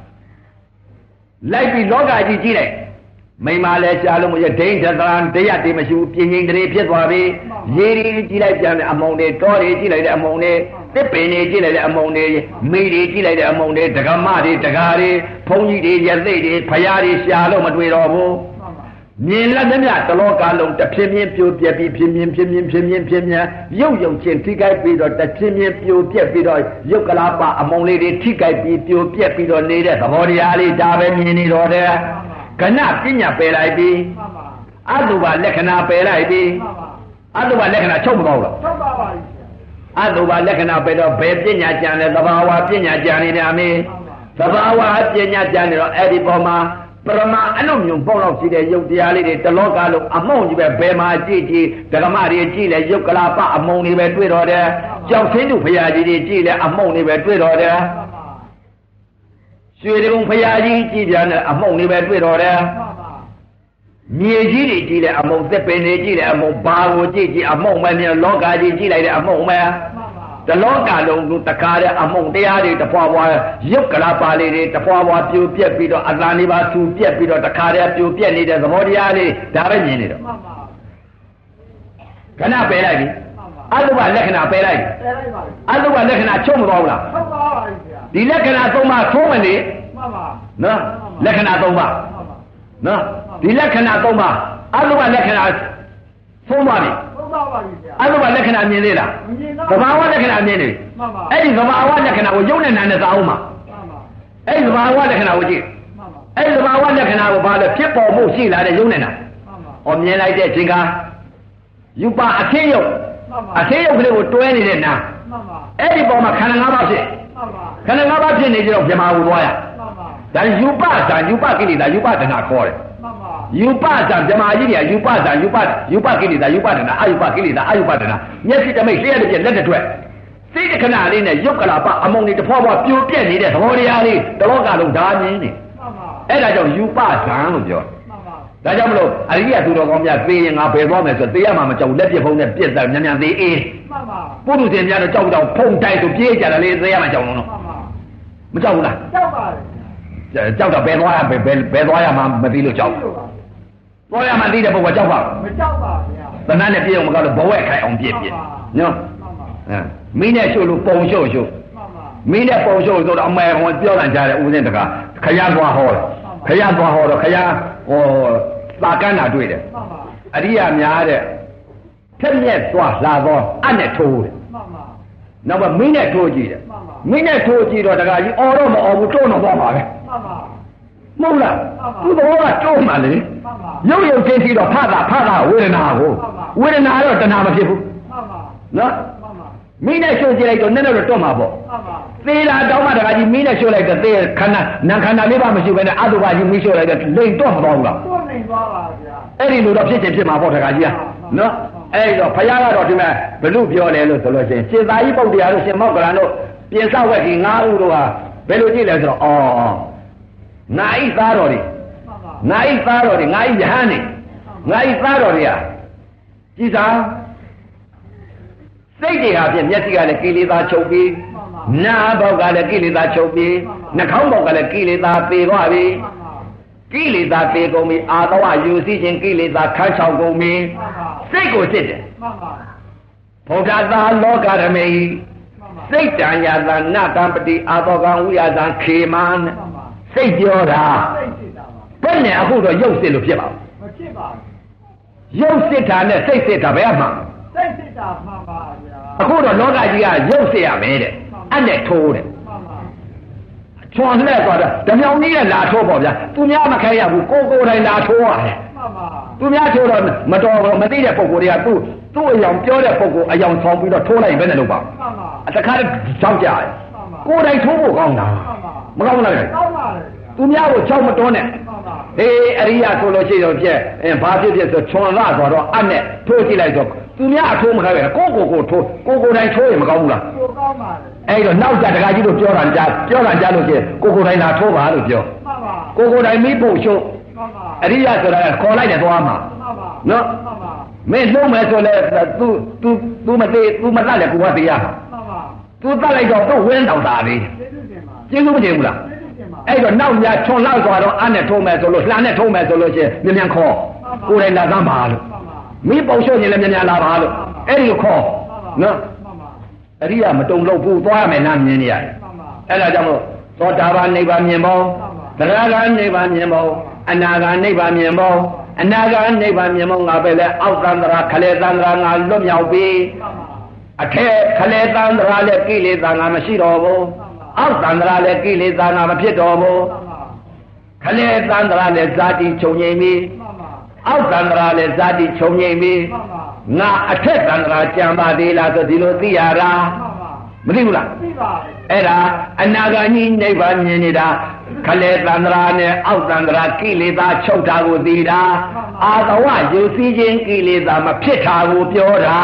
လိုက်ပြီးလောကကြီးကြည့်လိုက်မိမလည်းရှားလို့မရဒိဋ္ဌသရံတရားတည်းမရှိဘူးပြင်းရင်တည်းဖြစ်သွားပြီရေရီကြည့်လိုက်ပြန်တဲ့အမုံတွေတောတွေကြည့်လိုက်တဲ့အမုံတွေတစ်ပင်တွေကြည့်လိုက်တဲ့အမုံတွေမိတွေကြည့်လိုက်တဲ့အမုံတွေဒကမတွေဒကာတွေဘုန်းကြီးတွေရသိတွေဖယားတွေရှားလို့မတွေ့တော့ဘူးမြင်လက်သမျှတလောကလုံးတဖြည်းဖြည်းပြိုပြက်ပြီးဖြည်းဖြည်းရုပ်ချင်းထိခိုက်ပြီးတော့တဖြည်းဖြည်းပြိုပြက်ပြီးတော့ရုပ်ကလာပအမုံလေးတွေထိခိုက်ပြီးပြိုပြက်ပြီးတော့နေတဲ့သဘောတရားလေးဒါပဲမြင်နေတော့တယ်ကဏပညာပယ်လိုက်ပြီအတုပလက္ခဏာပယ်လိုက်ပြီအတုပလက္ခဏာချုပ်မသွားဘူးလားချုပ်ပါပါအတုပလက္ခဏာပယ်တော့ဘယ်ပညာကြံလဲသဘာဝပညာကြံနေတယ်အမေသဘာဝပညာကြံနေတော့အဲ့ဒီပေါ်မှာပရမအနုမျိုးပေါ့လောက်ရှိတဲ့ရုပ်တရားလေးတွေတလောကလုံးအမုံကြီးပဲဘယ်မှာကြည့်ဓမ္မတွေကြည့်လဲရုပ်ကလာပအမုံတွေပဲတွေ့တော့တယ်ကြောက်ဆင်းသူဖရာကြီးတွေကြည့်လဲအမုံတွေပဲတွေ့တော့တယ်ရွှေတုံဖရာကြီးကြည့်ပြန်တဲ့အမုံတွေပဲတွေ့တော့တယ်မြေကြီးတွေကြည့်လဲအမုံသက်ပင်တွေကြည့်လဲအမုံဘာကိုကြည့်အမုံပဲမြင်လောကကြီးကြည့်လိုက်တဲ့အမုံပဲတလောကလုံးသူတကားတဲ့အမုံတရားတွေတဖွာဖွာရုပ်ကလာပါလေးတွေတဖွာဖွာပြိုပြက်ပြီးတော့အတန်လေးပါသူပြက်ပြီးတော့တခါတည်းပြိုပြက်နေတဲ့သဘောတရားလေးဒါပဲမြင်နေတော့ခဏပယ်လိုက်ပြီအတုပလက္ခဏာပယ်လိုက်အတုပလက္ခဏာချုပ်မသွားဘူးလားချုပ်သွားပါပြီဗျာဒီလက္ခဏာ၃ပါးသုံးမနေမှန်ပါနော်လက္ခဏာ၃ပါးနော်ဒီလက္ခဏာ၃ပါးအတုပလက္ခဏာသုံးပါးပြီအတုပလက္ခဏာမြင်သေးလားသဘာဝလက္ခဏာမြင်နေပြီအဲ့ဒီသဘာဝလက္ခဏာကိုယုံနဲ့နာနဲ့သာအောင်မှာအဲ့ဒီသဘာဝလက္ခဏာကိုကြည့်အဲ့ဒီသဘာဝလက္ခဏာကိုဘာလဲဖြစ်ပေါ်မှုရှိလာတဲ့ယုံနဲ့နာဟောမြင်လိုက်တဲ့အချိန်ကယူပါအထင်းယုတ်ကလေးကိုတွဲနေတဲ့နာအဲ့ဒီပေါ်မှာခန္ဓာ၅ပါးဖြစ်ခန္ဓာ၅ပါးဖြစ်နေကြတော့ဗြဟ္မာကိုသွားရဒါယူပဇာယူပကိလေသာယူပတဏခေါ်တယ်ယူပဇာဗြဟ္မာကြီးတွေကယူပဇာယူပကိလေသာယူပတဏအယူပကိလေသာအယူပတဏမျက်စိတမိတ်လျှက်တစ်ပြက်လက်တစ်ထွက်စိတ်တခဏလေးနဲ့ယုတ်ကလာပအမုံတွေတဖွာဖွာပြိုပြက်နေတဲ့သဘောတရားလေးတလောကလုံးဒါမြင်နေအဲ့ဒါကြောင့်ယူပဇံလို့ပြောဒါကြောင့်မလို့အရိယသူတော်ကောင်းများသိရင်ငါဘယ်သွားမယ်ဆိုသိရမှာမကြောက်လက်ပြဖုံးနဲ့ပြက်တယ်မြန်မြန်သေးအေးပုရုษင်များတော့ကြောက်တော့ဖုံတိုက်ဆိုပြေးကြတယ်လေသိရမှာကြောက်လို့မကြောက်ဘူးလားကြောက်ပါတယ်ကြောက်တော့ဘယ်သွားရဘယ်သွားရမှာမသိလို့ကြောက်သွားရမှသိတဲ့ပုဂ္ဂိုလ်ကြောက်ပါမကြောက်ပါဗျာတဏှာနဲ့ပြေအောင်မကောက်လို့ဘဝက်ခိုင်အောင်ပြည့်နော်မင်းနဲ့ရှုပ်လို့ပုံရှုပ်မင်းနဲ့ပုံရှုပ်ဆိုတော့အမေဟောပြောတာကြားတယ်ဦးစင်းတကားခရသွားဟောတယ်ခရသွားဟောတော့ခရဟောသာကန်းတာတွေ့တယ်အရိယာများတဲ့ထက်မြက်သွားလာတော့အနဲ့ထိုးတယ်နောက်မှမင်းနဲ့ထိုးကြည့်တယ်မင်းနဲ့ထိုးကြည့်တော့တကားကြီးအော်တော့မအော်ဘူးတွန်းတော့သွားပါပဲမဟုတ်လားသူ့ဘောကတွန်းမှလေရုပ်ရုပ်ချင်းကြည့်တော့ဖတာဝေဒနာကိုဝေဒနာတော့တဏှာမဖြစ်ဘူးနော်မင်းနဲ့ရှုပ်ကြည့်လိုက်တော့နည်းနည်းတော့တွန်းမှာပေါ့သေတာတောင်းမှတကားကြီးမင်းနဲ့ရှုပ်လိုက်တော့သေခန္ဓာနာခန္ဓာလေးပါမရှိဘဲနဲ့အတုပါကြီးမင်းရှုပ်လိုက်တော့လိမ့်တော့မသွားဘူးလားတွန်းနေသွားပါဗျာအဲ့ဒီလိုတော့ဖြစ်မှာပေါ့တကားကြီးကနော်အဲ့တော့ဘုရားကတော့ဒီမှာဘလူပြောတယ်လို့ဆိုလို့ရှိရင်ရှင်သာကြီးပုတ်တရားလို့ရှင်မောက္ကလန်တို့ပြင်ဆောက်ဝက်ကြီး၅ဦးတို့ဟာဘယ်လိုကြည့်လဲဆိုတော့ငါဤသားတော်တွေငါဤသားတော်တွေငါဤယဟန်တွေငါဤသားတော်တွေကကြည်သာစိတ်တွေဟာဖြင့်မျက်စိကလည်းကိလေသာချုပ်ပြီးနားဘောက်ကလည်းကိလေသာချုပ်ပြီးနှာခေါင်းဘောက်ကလည်းကိလေသာပေသွားပြီကိလေသာပေကုန်ပြီအာသဝယူစီခြင်းကိလေသာခန်းချောင်ကုန်ပြီစိတ်ကိုစစ်တယ်ဘုရားသာလောကရမေစိတ်တံယာသနတံပတိအာသောကံဝိယသံခေမံစိတ်ပြောတာဘယ်နဲ့အခုတော့ရုပ်စစ်လို့ဖြစ်ပါဘူးမဖြစ်ပါဘူးရုပ်စစ်တာနဲ့စိတ်စစ်တာဘယ်မှာစိတ်စစ်တာမှန်ပါဗျာအခုတော့လောကကြီးကရုပ်စစ်ရမယ်တဲ့အနဲ့ထိုးတယ်ချွန်လှဲ့သွားတာဓမြောင်ကြီးကလာထိုးပေါ့ဗျာသူများမခဲရဘူးကိုတိုင်းလာထိုးရတယ်သူများထိုးတော့မတော်ဘူးမသိတဲ့ပုံကိုယ်တွေကသူ့အယောင်ပြောတဲ့ပုံကိုအယောင်ဆောင်ပြီးတော့ထိုးလိုက်ဘယ်နဲ့လုပ်ပါတခါတော့ကြောက်ကြတယ်ကိုယ်တိုင်ထိုးဖို့ကောင်းတာမကောင်းလားကောင်းပါလေသူများကိုကြောက်မတွန်းနဲ့ဟေးအရိယာဆိုလို့ရှိတော့ပြက်ဘာဖြစ်ဆိုချွန်လာဆိုတော့အနဲ့ထိုးကြည့်လိုက်တော့သူများအထိုးမခိုင်းပဲကိုထိုးကိုတိုင်းထိုးရင်မကောင်းဘူးလားကိုကောင်းပါလေအဲ့တော့နောက်ကြတခါကြီးတို့ပြောတာကြားလို့ရှိရင်ကိုတိုင်းလာထိုးပါလို့ပြောကိုတိုင်းမိဖို့ရှုပ်အရိယာဆိုတာခေါ်လိုက်တယ်သွားမှာနော်မင်းလုံးမယ်ဆိုလဲသူမသေးသူမတတ်လဲကိုကသေးရမှာသူတတ်လိုက်တော့သူ့ဝင်းတောင်တာလေးကျေးဇူးမတင်ဘူးလားအဲ့တော့နောက်ညာချွန်လောက်သွားတော့အနဲ့ထုံးမယ်ဆိုလို့လှန်နဲ့ထုံးမယ်ဆိုလို့ချင်းမြန်မြန်ခေါ်ကိုယ်တိုင်လာသမ်းပါလို့မိပုံရှုပ်ရင်လည်းမြန်မြန်လာပါလို့အဲ့ဒီခေါ်နော်အရိယာမတုံလို့ဘူးသွားမယ်နားမြင်နေရတယ်အဲ့ဒါကြောင့်မို့သောတာပန်နိဗ္ဗာန်မြင်ဖို့သရဂန်နိဗ္ဗာန်မြင်ဖို့အနာဂန်နိဗ္ဗာန်မြင်ဖို့အနာဂန်နိဗ္ဗာန်မြင်ဖို့ငါပဲလဲအောက်သန္တရာခလေသန္တရာငါလွတ်မြောက်ပြီအထက်ခလေသန္တရာလည်းကိလေသာငါမရှိတော့ဘူးအောက်သန္တရာလည်းကိလေသာငါမဖြစ်တော့ဘူးခလေသန္တရာလည်းဇာတိချုပ်ငြိမ်ပြီအောက်သန္တရာလည်းဇာတိချုပ်ငြိမ်ပြီငါအထက်သန္တရာကြံပါသေးလားဆိုဒီလိုသိရတာမသိဘူးလားသိပါဘူးအဲ့ဒါအနာဂါကြီးနိဗ္ဗာန်မြင်နေတာခလေသန္တရာနဲ့အောက်သန္တရာကိလေသာချုပ်တာကိုသိတာအာသဝယူစည်းခြင်းကိလေသာမဖြစ်တာကိုပြောတာ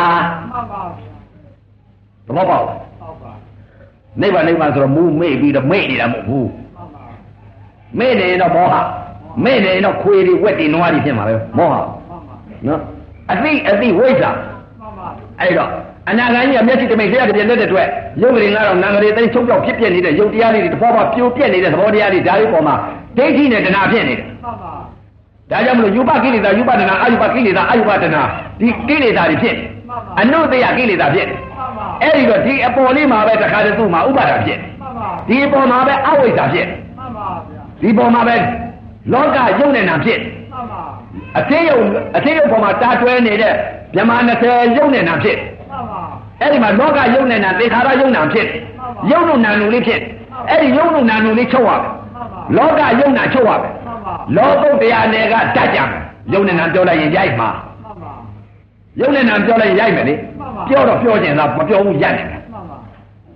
မှန်ပါဘူးသဘောပေါက်နိဗ္ဗာန်ဆိုတော့မူးမေ့ပြီးတော့မေ့နေတာမဟုတ်ဘူးမေ့နေရင်တော့မောဟမေ့နေရင်တော့ခွေတွေဝက်တွေနွားတွေဖြစ်မှာပဲမောဟနော်အသိဝိဇ္ဇာအဲ့တော့အနာဂါကြီးကမျက်စိတမိတ်လျှက်တဲ့လက်တဲ့အတွက်ရုပ်ကလေးကတော့နာငရေသိချုပ်ပြောက်ဖြစ်ပြနေတဲ့ရုပ်တရားလေးတွေတဘောပါပြိုပြက်နေတဲ့သဘောတရားတွေဒါလေးပေါ်မှာဒိဋ္ဌိနဲ့တဏှာဖြစ်နေတယ်ဒါကြောင့်မလို့ယူပကိလေသာယူပတဏှာအယူပကိလေသာအယူပတဏှာဒီကိလေသာတွေဖြစ်အနုတ္တယကိလေသာဖြစ်အဲ့ဒီတော့ဒီအပေါ်လေးမှာပဲတခါတည်းသူ့မှာဥပါဒဖြစ်ဒီအပေါ်မှာပဲအဝိဇ္ဇာဖြစ်ဒီပေါ်မှာပဲလောကယုံနေတာဖြစ်အသေးယုံပေါ်မှာတာတွဲနေတဲ့မြမ20ယုံနေတာဖြစ်အဲ့ဒီမှာလောကယုံနေတာသေခါရယုံနာဖြစ်ယုံလို့နာနုလေးဖြစ်အဲ့ဒီယုံလို့နာနုလေးချုပ်ရမယ်လောကယုံနာချုပ်ရမယ်လောကုတ္တရာနယ်ကတတ်ကြမယ်ယုံနေတာပြောလိုက်ရင်ရိုက်မှာယုံနေတာပြောလိုက်ရိုက်မယ်လေပြောတော့ပြောကျင်တာမပြောဘူးရက်နေတယ်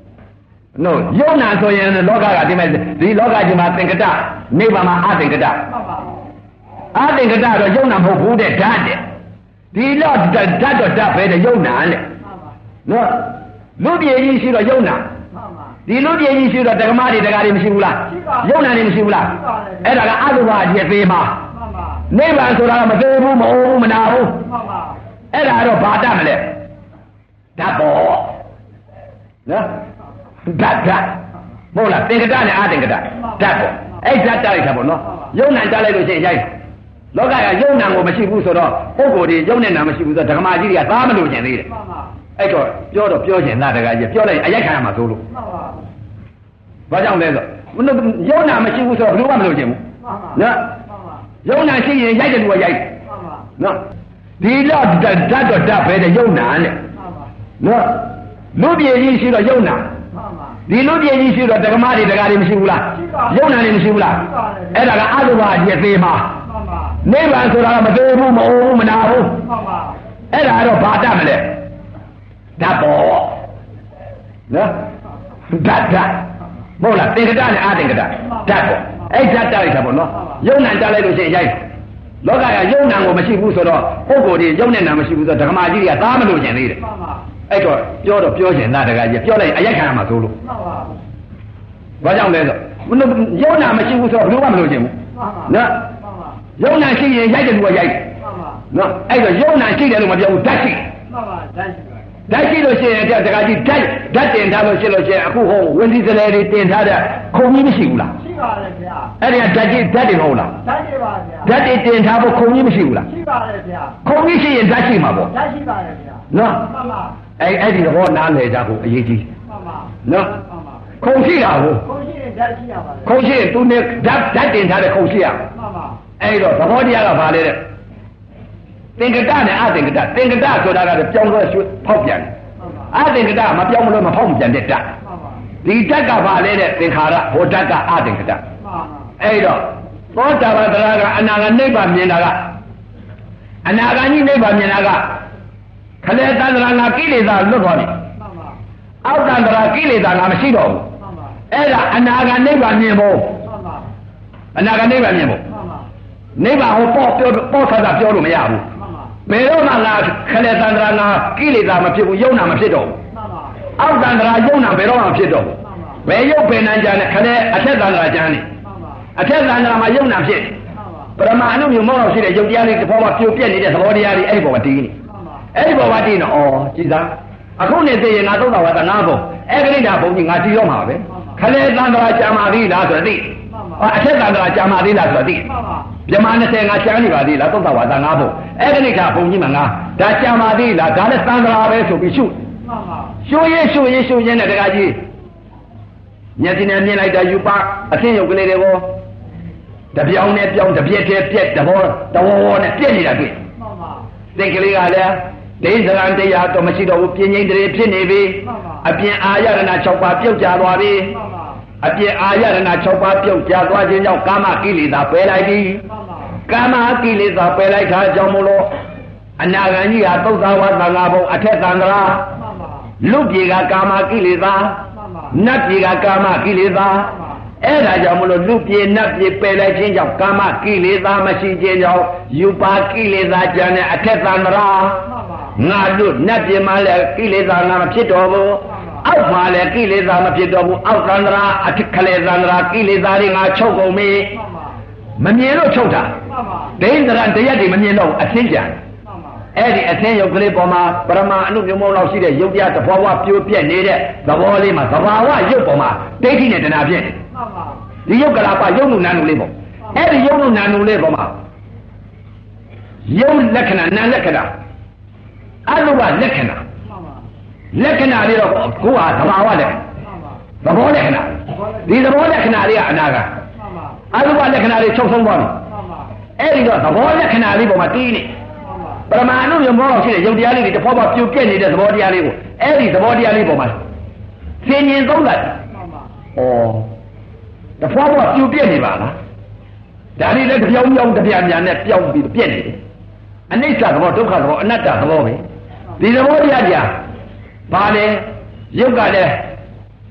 နော်ယုံနာဆိုရင်လောကကဒီမဲ့ဒီလောကကြီးမှာသင်္ကတနိဗ္ဗာန်မှာအသင်္ကတအသင်္ကတတော့ယုံနာမဟုတ်ဘူးတဲ့ဓာတ်တဲ့ဒီတော့ဓာတ်တော့ဓာတ်ပဲတဲ့ယုံနာတဲ့နော်လူပြေကြီးရှိတော့ယုံနာဒီလူပြေကြီးရှိတော့ဓမ္မတွေတရားတွေမရှိဘူးလားယုံနာတွေမရှိဘူးလားအဲ့ဒါကအတုပါအသေးမှာနိဗ္ဗာန်ဆိုတာကမသေးဘူးမအိုးဘူးမနာဘူးအဲ့ဒါတော့ဘာတတ်မလဲဓာတ်ပေါ်နော်ဓာတ်မဟုတ်လားသင်္ကတနဲ့အသင်္ကတဓာတ်ပေါ်အဲ့ဓာတ်တိုက်တာပေါ့နော်ယုံနာတိုက်လိုက်လို့ရှိရင်ရိုက်လောကကယုံနာကိုမရှိဘူးဆိုတော့ပုဂ္ဂိုလ်တွေယုံနဲ့နာမရှိဘူးဆိုတော့ဓမ္မကြီးတွေကသားမလို့ကျင်သေးတယ်အဲ့တော့ပြောကျင်သားတကကြီးပြောလိုက်အရိုက်ခံရမှာသို့လို့ဘာကြောင့်လဲဆိုယုံနာမရှိဘူးဆိုတော့ဘယ်လိုမှမလို့ကျင်ဘူးနော်ယုံနာရှိရင်ရိုက်တယ်လူကရိုက်နော်ဒီတော့ဓာတ်တော့ဓာတ်ပဲတဲ့ယုံနာနဲ့နော်လူပြေကြီးရှိတော့ယုံနာဒီလူပြေကြီးရှိတော့ဓမ္မတွေတရားတွေမရှိဘူးလားယုံနာတွေမရှိဘူးလားအဲ့ဒါကအတုပါအသေးမှာနိဗ္ဗာန်ဆိုတာကမသေးဘူးမအိုးဘူးမနာဘူးအဲ့ဒါတော့ဘာတတ်မလဲဓာတ်ပေါ်နော်ဓာတ်မဟုတ်လားသင်္ကတနဲ့အသင်္ကတဓာတ်ပေါ်အဲ့ဓာတ်တိုက်တာပေါ့နော်ယုံနာတိုက်လိုက်လို့ရှိရင်ရိုက်လောကကယုံနာကိုမရှိဘူးဆိုတော့ပုဂ္ဂိုလ်တွေယုံနဲ့နာမရှိဘူးဆိုတော့ဓမ္မကြီးတွေကသားမလို့ကျင်သေးတယ်အဲ့တော့ပြောကျင်သားတကကြီးပြောလိုက်အရိုက်ခံရမှာသို့လို့ဘာကြောင့်လဲဆိုယုံနာမရှိဘူးဆိုတော့ဘယ်လိုမှမလို့ကျင်ဘူးနော်ယုံနာရှိရင်ရိုက်တယ်လူကရိုက်နော်အဲ့တော့ယုံနာရှိတယ်လို့မပြောဘူးဓာတ်ရှိဓာတ်ရှိလို့ရှိရင်တကကြီးဓာတ်တင်ထားလို့ရှိလို့ရှိရင်အခုဟိုဝင်းစည်းစလဲတွေတင်ထားတဲ့ခုံကြီးမရှိဘူးလားရှိပါတယ်ဗျာအဲ့ဒီကဓာတ်တွေမဟုတ်လားဓာတ်တွေပါဗျာဓာတ်တွေတင်ထားဖို့ခုံကြီးမရှိဘူးလားရှိပါတယ်ဗျာခုံကြီးရှိရင်ဓာတ်ရှိမှာပေါ့ဓာတ်ရှိပါတယ်ဗျာနော်မှန်ပါအဲ့ဒီတော့နားလည်ကြဖို့အရေးကြီးမှန်ပါနော်ခုံရှိတာဟုတ်ခုံရှိရင်ဓာတ်ရှိရပါတယ်ခုံရှိရင်သူနဲ့ဓာတ်တင်ထားတဲ့ခုံရှိရမှန်ပါအဲ့တော့သဘောတရားကဘာလဲတဲ့သင်္ကတနဲ့အသင်္ကတသင်္ကတဆိုတာကပြောင်းလဲဖောက်ပြန်တယ်အသင်္ကတမပြောင်းမလို့မဖောက်ပြန်တဲ့ဓာတ်ဒီဓာတ်ကဘာလဲတဲ့သင်္ခါရဟိုဓာတ်ကအသင်္ကတအဲ့တော့သောတာပန်တရားကအနာဂတ်နိဗ္ဗာန်မြင်တာကအနာဂတ်ကြီးနိဗ္ဗာန်မြင်တာကခလေတန္တရာငါကိလေသာလွတ်သွားပြီအောက်တန္တရာကိလေသာငါမရှိတော့ဘူးအဲ့ဒါအနာဂတ်နိဗ္ဗာန်မြင်ဖို့အနာဂတ်နိဗ္ဗာန်မြင်ဖို့နိဗ္ဗာန်ဟိုပေါ့ဆာပြောလို့မရဘူးဘယ်တော့မှငါခလေတန္တရာငါကိလေသာမဖြစ်ဘူးယုံနာမဖြစ်တော့ဘူးအောက်တန္တရာယုံနာဘယ်တော့မှဖြစ်တော့ဘူးဘယ်ယုတ်ဘယ်နံကြနဲ့ခလေအထက်တန္တရာကျမ်းနေအထက်တန္တရာမှာယုံနာဖြစ်ပရမအနုမြုံမောင်းရှိတဲ့ယုတ်တရားလေးတစ်ပေါ်မှာပြိုပြက်နေတဲ့သဘောတရားလေးအဲ့ဒီပေါ်မှာတည်နေအဲ့ဒီပေါ်မှာတည်နေဩကြည်သားအခုနေသိရင်ငါသုံးတာဝါသငါးဘုံအဲ့ဒီကဘုံကြီးငါတည်ရောမှာပဲခလေတန္တရာကြာမာသေးလားဆိုတော့သိအထက်တန္တရာကြာမာသေးလားဆိုတော့သိမြမ20ငါချမ်းနေပါသေးလားသုံးတာဝါသငါးဘုံအဲ့ဒီကဘုံကြီးမှာငါဒါကြာမာသေးလားဒါလည်းတန္တရာပဲဆိုပြီးရှုရှုရင်တဲ့တကကြီးမျက်စိနဲ့မြင်လိုက်တာယူပါအသိရုပ်ကလေးတွေကိုတပြောင်းနဲ့ပြောင်းတပြက်တည်းပြက်တဘောနဲ့ပြက်နေတာတွေ့သိကလေးကလည်းဒိဋ္ဌကံတရားတော့မရှိတော့ဘူးပြင်းငိမ့်တွေဖြစ်နေပြီအပြင်အာရဏ6ပါးပြုတ်ကျသွားပြီအပြင်အာရဏ6ပါးပြုတ်ကျသွားခြင်းကြောင့်ကာမကိလေသာပယ်လိုက်ပြီကာမကိလေသာပယ်လိုက်တာကြောင့်မို့လို့အနာဂံကြီးဟာသုတ်သဝါသံဃာဘုံအထက်သံဃာလူပြေကကာမကိလေသာနတ်ပြေကကာမကိလေသာအဲ့ဒါကြောင့်မလို့လူပြေနတ်ပြေပယ်လိုက်ခြင်းကြောင့်ကာမကိလေသာမရှိခြင်းကြောင့်ယူပါကိလေသာကြံတဲ့အထက်သံဃာငါတို့နတ်ပြေမှလည်းကိလေသာငါမဖြစ်တော့ဘူးအောက်မှာလည်းကိလေသာမဖြစ်တော့ဘူးအောက်သံဃာအထက်ခလေသံဃာကိလေသာတွေငါချုပ်ကုန်ပြီမမြင်လို့ချုပ်တာဒိဋ္ဌရတရားတွေမမြင်တော့အသင်းကြံအဲ့ဒီအသင်းရုပ်ကလေးပေါ်မှာပရမအနုမြုံမောလောက်ရှိတဲ့ရုပ်တရားတဘောဝပြိုးပြက်နေတဲ့သဘောလေးမှာသဘာဝရုပ်ပေါ်မှာဒိဋ္ဌိနဲ့တဏှာဖြစ်နေဒီရုပ်ကလာပရုပ်နုနာနုလေးပေါ့အဲ့ဒီရုပ်နုနာနုလေးပေါ်မှာရုပ်လက္ခဏာနာလက္ခဏာအရုပလက္ခဏာလက္ခဏာလေးတော့ကိုယ်ဟာသဘာဝလက္ခဏာသဘောလက္ခဏာဒီသဘောလက္ခဏာလေးကအနာကအရုပလက္ခဏာလေးချုပ်ဆုံးသွားပြီအဲ့ဒီတော့သဘောလက္ခဏာလေးပေါ်မှာတီးနေပရမအနုမြုံမောလောက်ရှိတဲ့ယုတ်တရားလေးတွေတဖောက်ဖောက်ပြုတ်ပြက်နေတဲ့သဘောတရားလေးကိုအဲ့ဒီသဘောတရားလေးပေါ်မှာသင်ញင်သုံးလိုက်ဩတဖောက်ဖောက်ပြုတ်ပြက်နေပါလားဒါလေးလည်းတပြောင်းပြောင်းတပြားများနဲ့ပြောင်းပြီးပြက်နေတယ်အနိစ္စသဘောဒုက္ခသဘောအနတ္တသဘောပဲဒီသဘောတရားကြာဘာလဲယုတ်ကလည်း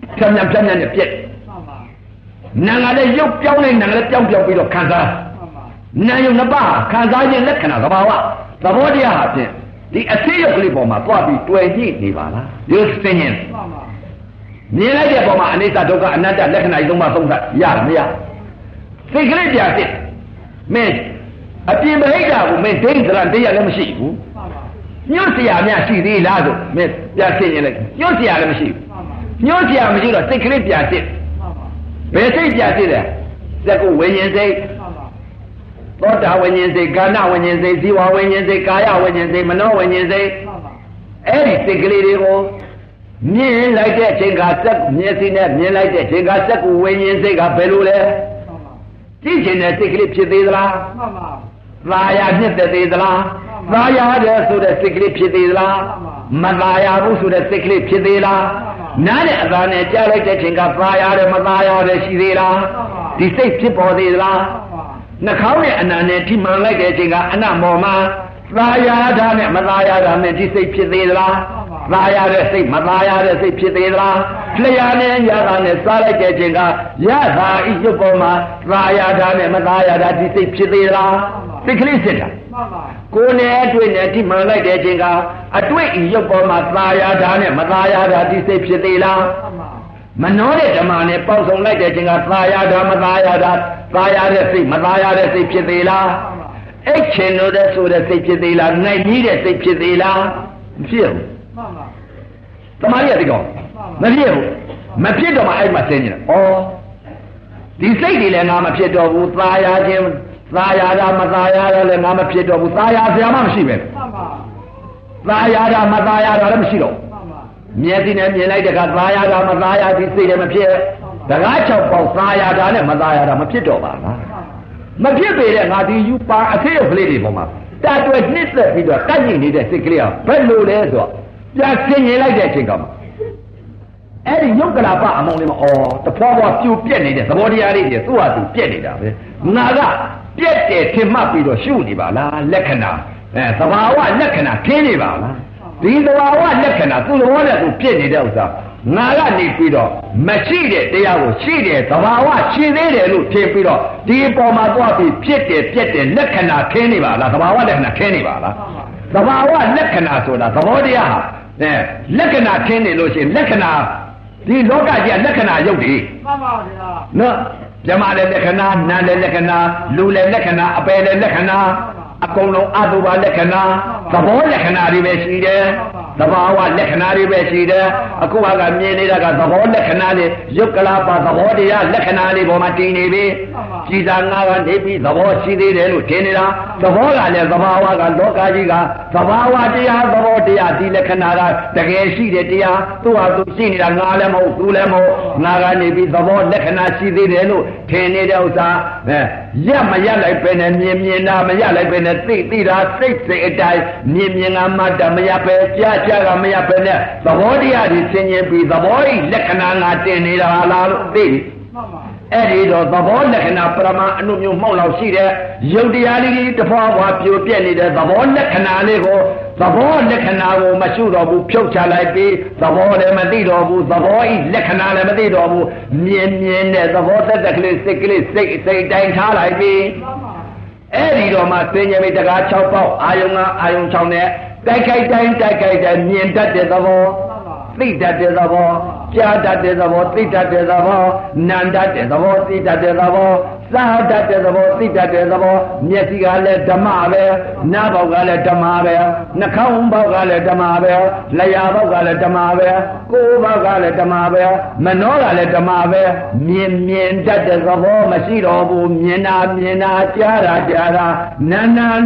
ဖြတ်မြန်နဲ့ပြက်နာငါလည်းရုပ်ပြောင်းနေနာလည်းပြောင်းပြီးတော့ခံစားနာယုံနှစ်ပါးခံစားခြင်းလက္ခဏာသဘာဝသဘောတရားဟာဖြင့်ဒီအသိရုပ်ကလေးပေါ်မှာသွားပြီးတွေ့ကြည့်နေပါလားရုပ်စင်ရင်မြင်လိုက်တဲ့ပုံမှာအနိစ္စဒုက္ခအနတ္တလက္ခဏာကြီးသုံးပါးသုံးသပ်ရမရစိတ်ကလေးပြစစ်မင်းအပြင်မဟိတ်တာကိုမင်းဒိဋ္ဌိသလားတရားလည်းမရှိဘူးညွှန်စရာများရှိသေးလားဆိုမင်းပြစစ်ရင်လည်းညွှန်စရာလည်းမရှိဘူးညွှန်စရာမရှိတော့စိတ်ကလေးပြစစ်ဘယ်စိတ်ပြစစ်လဲသက္ကုဝိညာဉ်စိတ်သောတာဝိညာဉ်စိတ်ကာဏဝိညာဉ်စိတ်ဇီဝဝိညာဉ်စိတ်ကာယဝိညာဉ်စိတ်မနောဝိညာဉ်စိတ်အဲ့ဒီစိတ်ကလေးတွေကိုမြင်လိုက်တဲ့အချိန်ကစက်မျက်စိနဲ့မြင်လိုက်တဲ့အချိန်ကစက်ကူဝိညာဉ်စိတ်ကဘယ်လိုလဲကြည့်ချင်တဲ့စိတ်ကလေးဖြစ်သေးသလားမှန်ပါသာယာဖြစ်သေးသလားသာယာတယ်ဆိုတဲ့စိတ်ကလေးဖြစ်သေးသလားမသာယာဘူးဆိုတဲ့စိတ်ကလေးဖြစ်သေးလားနားနဲ့အသာနဲ့ကြားလိုက်တဲ့အချိန်ကသာယာတယ်မသာယာတယ်ရှိသေးလားဒီစိတ်ဖြစ်ပေါ်သေးသလားနှာခေါင်းနဲ့အနံနဲ့ထိမှန်လိုက်တဲ့အချိန်ကအနံ့ပေါ်မှာသာယာတာနဲ့မသာယာတာနဲ့ဒီစိတ်ဖြစ်သေးသလားသာယာတဲ့စိတ်မသာယာတဲ့စိတ်ဖြစ်သေးသလားလျှာနဲ့ရတာနဲ့စားလိုက်တဲ့အချိန်ကရတာဤရုပ်ပေါ်မှာသာယာတာနဲ့မသာယာတာဒီစိတ်ဖြစ်သေးသလားစိတ်ကလေးစစ်တာကိုယ်နဲ့အတွေ့နဲ့ထိမှန်လိုက်တဲ့အချိန်ကအတွေ့ဤရုပ်ပေါ်မှာသာယာတာနဲ့မသာယာတာဒီစိတ်ဖြစ်သေးလားမနှောတဲ့ဓမ္မနဲ့ပေါက်ဆုံလိုက်တဲ့အချိန်ကသာယာတာမသာယာတာသာယာတဲ့စိတ်မသာယာတဲ့စိတ်ဖြစ်သေးလားအဲ့ချင်လို့တဲ့ဆိုတဲ့စိတ်ဖြစ်သေးလားနိုင်ကြီးတဲ့စိတ်ဖြစ်သေးလားမဖြစ်ဘူးတမားရတဲ့ကောင်မဖြစ်ဘူးမဖြစ်တော့မှအဲ့မှာသိနေတယ်ဩဒီစိတ်တွေလည်းငါမဖြစ်တော့ဘူးသာယာခြင်းသာယာတာမသာယာတာလည်းငါမဖြစ်တော့ဘူးသာယာဆရာမှမရှိပဲသာယာတာမသာယာတာလည်းမရှိတော့မျက်စိနဲ့မြင်လိုက်တဲ့ကသာယာတာမသာယာဒီစိတ်လည်းမဖြစ်တကား6ပေါက်သာယာတာနဲ့မသာယာတာမဖြစ်တော့ပါလားမဖြစ်ပေတဲ့ငါဒီယူပါအသေးရုပ်ကလေးတွေပေါ်မှာတတ်တွယ်နှိမ့်သက်ပြီးတော့ကန့်ညိနေတဲ့စိတ်ကလေးကဘယ်လိုလဲဆိုတော့ပြဆင်ရင်လိုက်တဲ့အချိန်ကမှအဲ့ဒီယုတ်ကလာပအမောင်လေးမအော်တဖွာဖွာပြိုပြက်နေတဲ့သဘောတရားလေးတွေသူ့ဟာသူပြက်နေတာပဲငါကပြက်တယ်ထင်မှတ်ပြီးတော့ရှုနေပါလားလက္ခဏာသဘာဝလက္ခဏာခင်းနေပါလားဒီသဘာဝလက္ခဏာသူ့သဘောနဲ့သူပြက်နေတဲ့ဥစ္စာငါကနေပြီးတော့မရှိတဲ့တရားကိုရှိတယ်သဘာဝရှိသေးတယ်လို့ထင်ပြီးတော့ဒီအပေါ်မှာသွားပြီးဖြစ်တယ်ပြက်တယ်လက္ခဏာခင်းနေပါလားသဘာဝလက္ခဏာခင်းနေပါလားသဘာဝလက္ခဏာဆိုတာသဘောတရားဟာလက္ခဏာခင်းနေလို့ရှိရင်လက္ခဏာဒီလောကကြီးလက္ခဏာရုပ်တွေမှန်ပါဗျာနော်ဇမလည်းလက္ခဏာနာလည်းလက္ခဏာလူလည်းလက္ခဏာအပယ်လည်းလက္ခဏာအကုန်လုံးအတုပါလက္ခဏာသဘောလက္ခဏာတွေပဲရှိတယ်သဘာဝလက္ခဏာတွေပဲရှိတယ်အခုကမြင်နေတာကသဘောလက္ခဏာတွေယုတ်ကလာပါသဘောတရားလက္ခဏာတွေပေါ်မှာတည်နေပြီကြည်သာငါကနေပြီးသဘောရှိသေးတယ်လို့ထင်နေတာသဘောကလည်းသဘာဝကလောကကြီးကသဘာဝတရားသဘောတရားဒီလက္ခဏာကတကယ်ရှိတဲ့တရားသူ့ဟာသူရှိနေတာငါလည်းမဟုတ်သူလည်းမဟုတ်ငါကနေပြီးသဘောလက္ခဏာရှိသေးတယ်လို့ထင်နေတဲ့ဥစ္စာရက်မရက်လိုက်ပဲနဲ့မြင်တာမရက်လိုက်ပဲနဲ့သိတာစိတ်အတိုင်းမြင်ကမှတ်တာမရက်ပဲကြားကမရက်ပဲနဲ့သဘောတရားတွေသင်ခြင်းပြီးသဘောဤလက္ခဏာငါတင်နေတာလားလို့သိပြီအဲ့ဒီတော့သဘောလက္ခဏာပရမအနုမျိုးမှောက်လောက်ရှိတဲ့ယုတ်တရားလေးတစ်ဖွာဖွာပြိုပြက်နေတဲ့သဘောလက္ခဏာလေးကိုသဘောလက္ခဏာကိုမရှုတော့ဘူးဖြုတ်ချလိုက်ပြီးသဘောလည်းမသိတော့ဘူးသဘောဤလက္ခဏာလည်းမသိတော့ဘူးမြင်တဲ့သဘောတက်ကလေးစိတ်ကလေးစိတ်တိုင်းထားလိုက်ပြီးအဲ့ဒီတော့မှသင်္ကြန်မိတကား6ပေါက်အာယုံ6နဲ့တိုက်ခိုက်တိုင်းမြင်တတ်တဲ့သဘောသိတတ်တဲ့သဘောကြားတတ်တဲ့သဘောသိတတ်တဲ့သဘောနာတတ်တဲ့သဘောသိတတ်တဲ့သဘောစားတတ်တဲ့သဘောသိတတ်တဲ့သဘောမျက်စိကလည်းဓမ္မပဲနားပေါက်ကလည်းဓမ္မပဲနှာခေါင်းပေါက်ကလည်းဓမ္မပဲလျှာပေါက်ကလည်းဓမ္မပဲကိုယ်ပေါက်ကလည်းဓမ္မပဲမနှောကလည်းဓမ္မပဲမြင်တတ်တဲ့သဘောမရှိတော့ဘူးမြင်တာကြားတာနာ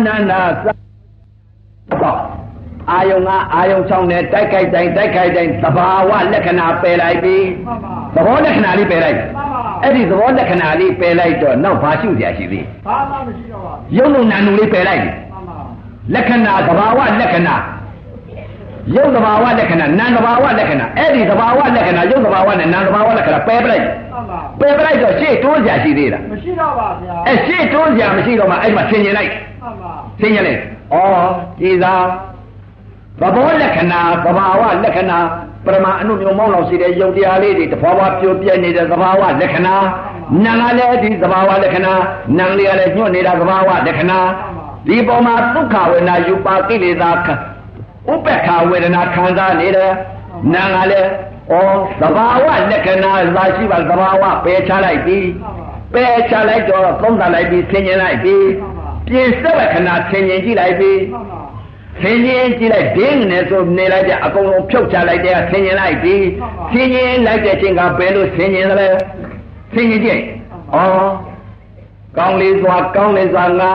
စားအာယုံ6နဲ့တိုက်ခိုက်တိုင်းသဘာဝလက္ခဏာပယ်လိုက်ပြီသဘောလက္ခဏာလေးပယ်လိုက်အဲ့ဒီသဘောလက္ခဏာလေးပယ်လိုက်တော့နောက်ဘာရှုစရာရှိသေးဘာမှမရှိတော့ပါဘူးယုံလုံးနာနုလေးပယ်လိုက်လက္ခဏာသဘာဝလက္ခဏာယုံသဘာဝလက္ခဏာနာသဘာဝလက္ခဏာအဲ့ဒီသဘာဝလက္ခဏာယုံသဘာဝနဲ့နာသဘာဝလက္ခဏာပယ်ပလိုက်တော့ရှေ့တိုးစရာရှိသေးလားမရှိတော့ပါဗျာအဲ့ရှေ့တိုးစရာမရှိတော့မှအဲ့မှာဆင်ញင်လိုက်ဆင်ញင်လိုက်ဩဒီသာသဘောလက္ခဏာသဘာဝလက္ခဏာပရမအနုမျိုးမောင်းလောက်ရှိတဲ့ယုတ်တရားလေးတွေတဘာဝပြိုပြဲနေတဲ့သဘာဝလက္ခဏာနာကလည်းဒီသဘာဝလက္ခဏာနာလေးကလည်းညွတ်နေတာသဘာဝလက္ခဏာဒီပေါ်မှာဒုက္ခဝေဒနာယူပါကိလေသာဥပ္ပခဝေဒနာခံစားနေတယ်နာကလည်းသဘာဝလက္ခဏာသာရှိပါသဘာဝပယ်ချလိုက်ပြီပယ်ချလိုက်တော့သုံးသပ်လိုက်ပြီဆင်ញင်လိုက်ပြီပြင်စက်ခဏဆင်ញင်ကြည့်လိုက်ပြီဆင်ញင်ကြည့်လိုက်ဒင်းနဲ့ဆိုနေလိုက်ကြအကုန်လုံးဖြုတ်ချလိုက်တဲ့ဆင်ញင်လိုက်ပြီဆင်ញင်လိုက်တဲ့အချိန်ကဘယ်လိုဆင်ញင်သလဲဆင်ញင်ကြည့်ကောင်းလေးစွာကောင်းလေးစွာငါ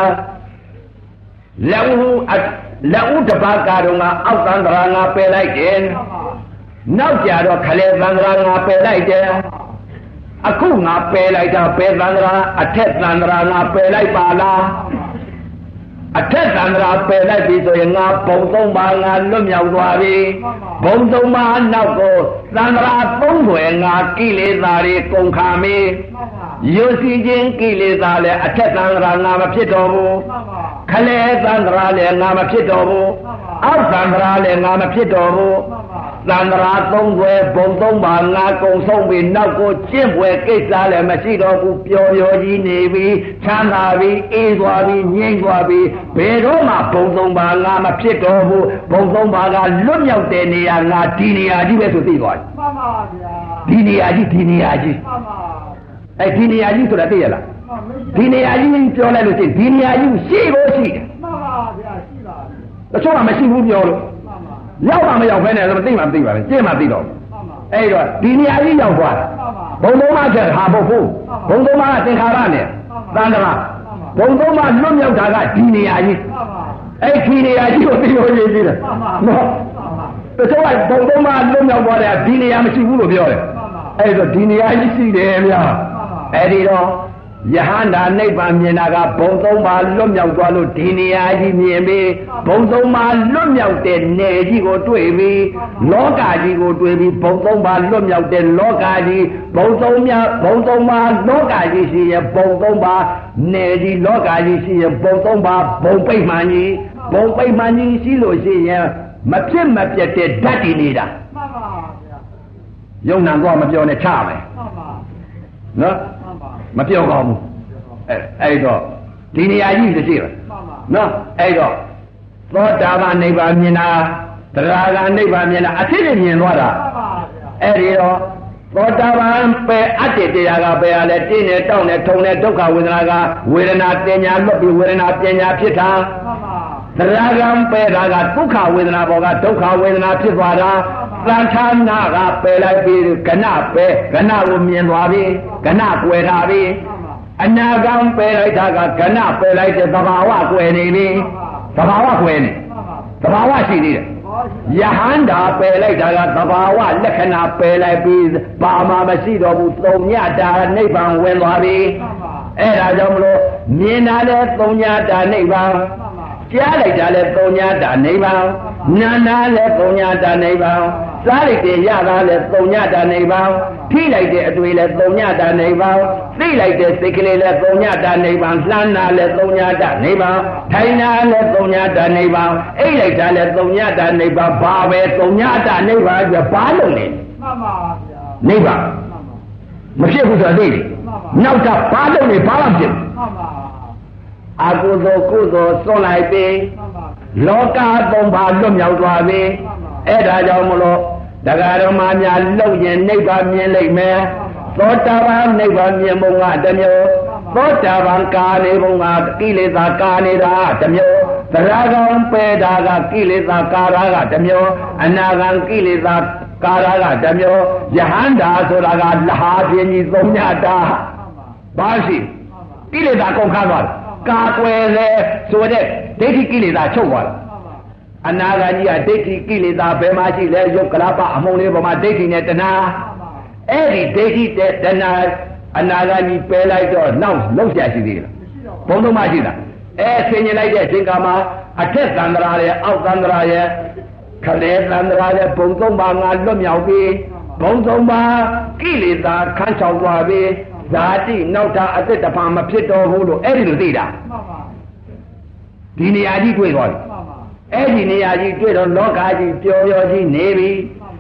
လက်ဦးတစ်ပါးကတော့ငါအောက်သန္တရာငါပယ်လိုက်တယ်နောက်ကြတော့ခလေသန္တရာငါပယ်လိုက်တယ်အခုငါပယ်လိုက်တာပယ်သန္တရာအထက်သန္တရာငါပယ်လိုက်ပါလားအထက်သန္တရာပယ်လိုက်ပြီဆိုရင်ငါဘုံသုံးပါးငါလွတ်မြောက်သွားပြီဘုံသုံးပါးနောက်ကိုသန္တရာသုံးွယ်ငါကိလေသာတွေကုန်ခါမေယုစီခြင်းကိလေသာလည်းအထက်သန္တရာငါမဖြစ်တော်ဘူးခလေသန္တရာလည်းငါမဖြစ်တော်ဘူးအောက်သန္တရာလည်းငါမဖြစ်တော်ဘူးသန္တရာသုံးွယ်ဘုံသုံးပါးငါကုန်ဆုံးပြီနောက်ကိုကျင့်ွယ်ကိစ္စလည်းမရှိတော့ဘူးပျော်ပျော်ကြီးနေပြီချမ်းသာပြီအေးသွားပြီငြိမ်သွားပြီဘယ်တော့မှဘုံသုံးပါးငါမဖြစ်တော်ဘူးဘုံသုံးပါးကလွတ်မြောက်တဲ့နေရာငါဒီနေရာကြီးပဲဆိုသိသွားပြီမှန်ပါဗျာဒီနေရာကြီးမှန်ပါဒီနေရာကြီးဆိုတာသိရလားဒီနေရာကြီးပြောလိုက်လို့ရှိရင်ဒီနေရာကြီးရှိဖို့ရှိတယ်မှန်ပါဗျာရှိပါတချို့ကမရှိဘူးပြောလို့ရောက်ပါမရောက်ဖဲနဲ့ဆိုသိမှမသိပါဘူးကျင့်မှသိတော့အဲ့တော့ဒီနေရာကြီးရောက်သွားတာဘုံသုံးပါးချက်ဟာဖို့ဘုံသုံးပါးကသင်္ခါရနဲ့သန္တရာဘုံသုံးပါးလွတ်မြောက်တာကဒီနေရာကြီးအဲ့ဒီနေရာကြီးကိုသိလို့ရည်ကြီးတယ်နော်တချို့ကဘုံသုံးပါးလွတ်မြောက်သွားတယ်ဒီနေရာမရှိဘူးလို့ပြောတယ်အဲ့တော့ဒီနေရာကြီးရှိတယ်ဗျာအဲ့ဒီတော့ယဟန္တာနိဗ္ဗာန်မြင်တာကဘုံသုံးပါးလွတ်မြောက်သွားလို့ဒီနေရာကြီးမြင်ပြီးဘုံသုံးပါးလွတ်မြောက်တဲ့နယ်ကြီးကိုတွေ့ပြီးလောကကြီးကိုတွေ့ပြီးဘုံသုံးပါးလွတ်မြောက်တဲ့လောကကြီးဘုံသုံးပါးလောကကြီးရှိရင်ဘုံသုံးပါးနယ်ကြီးလောကကြီးရှိရင်ဘုံသုံးပါးဘုံပိတ်မှန်ကြီးဘုံပိတ်မှန်ကြီးရှိလို့ရှိရင်မဖြစ်မပြတ်တဲ့ဓာတ်တည်နေတာမှန်ပါဗျာယုံနာတော့မပြောနဲ့ချမယ်မှန်ပါနော်မပြောကောင်းဘူးအဲ့တော့ဒီနေရာကြီးရှိတယ်နော်အဲ့တော့သောတာပန်နိဗ္ဗာန်မြင်တာတရားကနိဗ္ဗာန်မြင်တာအဖြစ်နဲ့မြင်သွားတာအဲ့ဒီတော့သောတာပန်ပဲအတ္တတရားကပဲရလဲတင်းနဲ့တောင်းနဲ့ထုံနဲ့ဒုက္ခဝေဒနာကဝေဒနာပညာလွတ်ပြီးဝေဒနာပညာဖြစ်တာတရားကပဲတာကဒုက္ခဝေဒနာပေါ်ကဒုက္ခဝေဒနာဖြစ်သွားတာသံဌာနာကပယ်လိုက်ပြီးကဏပဲကဏကိုမြင်သွားပြီကဏကွယ်ထားပြီအနာဂံပယ်လိုက်တာကကဏပယ်လိုက်တဲ့သဘာဝကွယ်နေပြီသဘာဝကွယ်နေသဘာဝရှိသေးတယ်ယဟန္တာပယ်လိုက်တာကသဘာဝလက္ခဏာပယ်လိုက်ပြီးဘာမှမရှိတော့ဘူးသုံးညတာနိဗ္ဗာန်ဝင်သွားပြီအဲ့ဒါကြောင့်မလို့မြင်တာလဲသုံးညတာနိဗ္ဗာန်ကြားလိုက်တာလဲသုံးညတာနိဗ္ဗာန်နာနာလဲသုံးညတာနိဗ္ဗာန်စားလိုက်တဲ့ရတာလဲသုံးညတာနိဗ္ဗာန်ထိလိုက်တဲ့အတွေ့လဲသုံးညတာနိဗ္ဗာန်သိလိုက်တဲ့စိတ်ကလေးလဲသုံးညတာနိဗ္ဗာန်လှမ်းတာလဲသုံးညတာနိဗ္ဗာန်ထိုင်တာလဲသုံးညတာနိဗ္ဗာန်အိတ်လိုက်တာလဲသုံးညတာနိဗ္ဗာန်ဘာပဲသုံးညတာနိဗ္ဗာန်ကဘာလို့လဲမှန်ပါဗျာနိဗ္ဗာန်မဖြစ်ဘူးဆိုတော့သိတယ်နောက်တာဘာလို့လဲဘာမှဖြစ်မှန်ပါအကုသိုလ်ကုသိုလ်စွန့်လိုက်ပြီလောကသုံးပါးလွတ်မြောက်သွားပြီအဲ့ဒါကြောင့်မလို့တရားတော်မှာများလုံရင်နိဗ္ဗာန်မြင်လိမ့်မယ်သောတာပန်နိဗ္ဗာန်မြင်ပုံကတစ်မျိုးသောတာပန်ကာနေပုံကကိလေသာကာနေတာတစ်မျိုးသရဂံပေတာကကိလေသာကာရကတစ်မျိုးအနာဂံကိလေသာကာရကတစ်မျိုးယဟန္တာဆိုတာကလဟာပြင်းကြီးသုံးညတာဘာရှိကိလေသာကုန်ခါသွားတယ်ကာကွယ်လေဆိုတဲ့ဒိဋ္ဌိကိလေသာချုပ်သွားတယ်အနာဂါကြီးကဒိဋ္ဌိကိလေသာဘယ်မှာရှိလဲယုတ်ကလပအမုံလေးပေါ်မှာဒိဋ္ဌိနဲ့တဏှာအဲ့ဒီဒိဋ္ဌိတဲ့တဏှာအနာဂါကြီးပယ်လိုက်တော့နောက်လုံးရှာရှိသေးလားဘုံသုံးပါရှိတာဆင်ញင်လိုက်တဲ့အချိန်ကမှာအထက်သန္တရာရဲ့အောက်သန္တရာရဲ့ခလေသန္တရာရဲ့ဘုံသုံးပါငါလွတ်မြောက်ပြီးဘုံသုံးပါကိလေသာခန်းချောင်သွားပြီးဇာတိနောက်တာအသက်တဖန်မဖြစ်တော်ဘူးလို့အဲ့ဒီလိုသိတာဒီနေရာကြီးတွေ့သွားပြီအဲ့ဒီနေရာကြီးတွေ့တော့လောကကြီးပျော်ပျော်ကြီးနေပြီ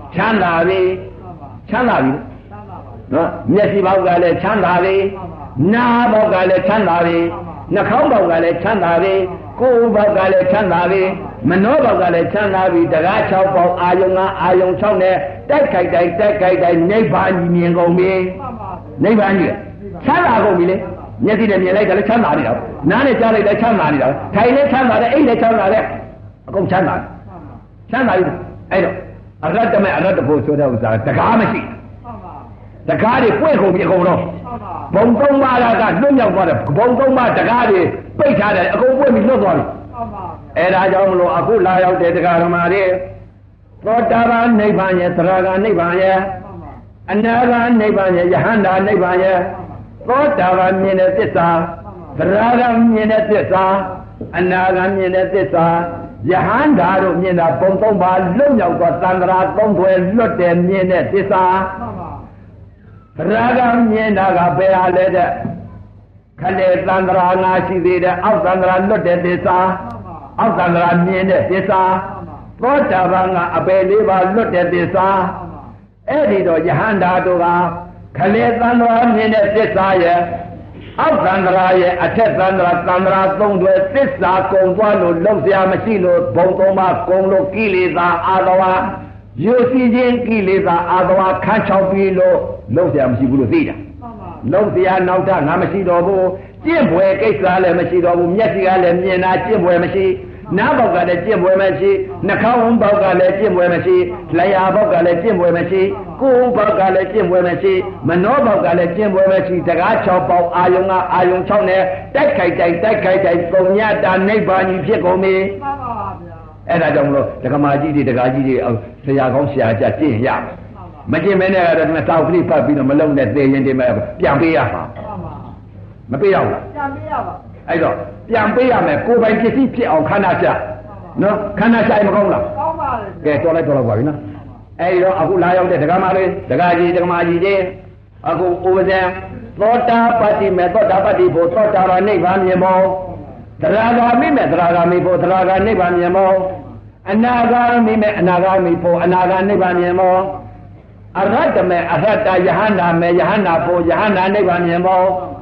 ချမ်းသာပြီချမ်းသာပြီနော်မျက်စိဘောက်ကလည်းချမ်းသာပြီနားဘောက်ကလည်းချမ်းသာပြီနှာခေါင်းဘောက်ကလည်းချမ်းသာပြီကိုယ်ဘောက်ကလည်းချမ်းသာပြီမနှောဘောက်ကလည်းချမ်းသာပြီတကား6ပေါက်အာယုံကအာယုံ6နဲ့တိုက်ခိုက်တိုင်းနိဗ္ဗာန်ကြီးမြင်ကုန်ပြီနိဗ္ဗာန်ကြီးချမ်းသာကုန်ပြီလေမျက်စိနဲ့မြင်လိုက်တယ်လည်းချမ်းသာနေတာနားနဲ့ကြားလိုက်တယ်ချမ်းသာနေတာထိုင်လည်းချမ်းသာတယ်အိတ်လည်းချမ်းသာတယ်အကုန်ချမ်းသာပြီအဲ့တော့အရတ္တမေအရတ္တဖို့ဆိုတဲ့ဥစ္စာတကားမရှိတကားတွေပွင့်ကုန်ပြီအကုန်လုံးဘုံသုံးပါးကလွတ်မြောက်သွားတယ်ဘုံသုံးပါးတကားတွေပိတ်ထားတယ်အကုန်ပွင့်ပြီးလွတ်သွားပြီအဲ့ဒါကြောင့်မလို့အခုလာရောက်တဲ့တရားဓမ္မတွေသောတာပန်နိဗ္ဗာန်ရဲ့သရဂံနိဗ္ဗာန်ရဲ့အနာဂံနိဗ္ဗာန်ရဲ့ယဟန္တာနိဗ္ဗာန်ရဲ့သောတာပန်မြင်တဲ့သစ္စာသရဂံမြင်တဲ့သစ္စာအနာဂံမြင်တဲ့သစ္စာယဟန္တာတို့မြင်တာဘုံသုံးပါးလုံရောက်သောသံဃာသုံးထွယ်လွတ်တယ်မြင်တဲ့သစ္စာသရဂံမြင်တာကဘယ်ဟာလဲတဲ့ခလေသံဃာငါရှိသေးတယ်အောက်သံဃာလွတ်တဲ့သစ္စာအောက်သံဃာမြင်တဲ့သစ္စာသောတာပန်ကအပယ်လေးပါလွတ်တဲ့သစ္စာအဲ့ဒီတော့ယဟန္တာတို့ကခလေသံဃာမြင်တဲ့သစ္စာရဲ့အောက်သံဃာရဲ့အထက်သံဃာသုံးတွေသစ္စာကုံသွားလို့လုံးစရာမရှိလို့ဘုံသုံးပါကုံလို့ကိလေသာအာသဝယူစီခြင်းကိလေသာအာသဝခန်းချောက်ပြီးလို့လုံးစရာမရှိဘူးလို့သိတာလုံးစရာနောက်ထပ်ငါမရှိတော့ဘူးကျင့်ပွဲကိစ္စလည်းမရှိတော့ဘူးမျက်စိကလည်းမြင်တာကျင့်ပွဲမရှိနားဘောက်ကလည်းကျင့်ပွဲမရှိနှာခေါင်းဘောက်ကလည်းကျင့်ပွဲမရှိလျှာဘောက်ကလည်းကျင့်ပွဲမရှိကိုယ်ဘောက်ကလည်းကျင့်ပွဲမရှိမနှောဘောက်ကလည်းကျင့်ပွဲမရှိတကား6ပေါက်အာယုံကအာယုံ6နဲ့တိုက်ခိုက်တိုင်းပုံညတာနိဗ္ဗာန်ကြီးဖြစ်ကုန်ပြီမှန်ပါဗျာအဲ့ဒါကြောင့်မလို့ဒကမာကြီးတွေဒကာကြီးတွေဆရာကောင်းဆရာကြကျင့်ရမကျင့်မဲနဲ့ကတော့ဒီမှာတောက်ကလေးဖတ်ပြီးတော့မလုံးနဲ့သေရင်ဒီမှာပြန်ပေးရမှာမပေးရဘူးလားပြန်ပေးရပါအဲ့တော့ပြန်ပေးရမယ်ကိုယ်ပိုင်ပစ္စည်းဖြစ်အောင်ခန္ဓာချနော်ခန္ဓာချမကောင်းလားကောင်းပါလေကဲတော်လိုက်ပါပြီနော်အဲ့ဒီတော့အခုလာရောက်တဲ့ဒကာမလေးဒကာကြီးဒကာမကြီးတွေအခုဥပဇံသောတာပတ္တိမေသောတာပတ္တိဖို့သောတာပန်နိဗ္ဗာန်မြင်မောသရဂါမိမေသရဂါမိဖို့သရဂါနိဗ္ဗာန်မြင်မောအနာဂါမိမေအနာဂါမိဖို့အနာဂါနိဗ္ဗာန်မြင်မောအရတ္တမေအရတ္တယဟန္တာမေယဟန္တာဖို့ယဟန္တာနိဗ္ဗာန်မြင်မော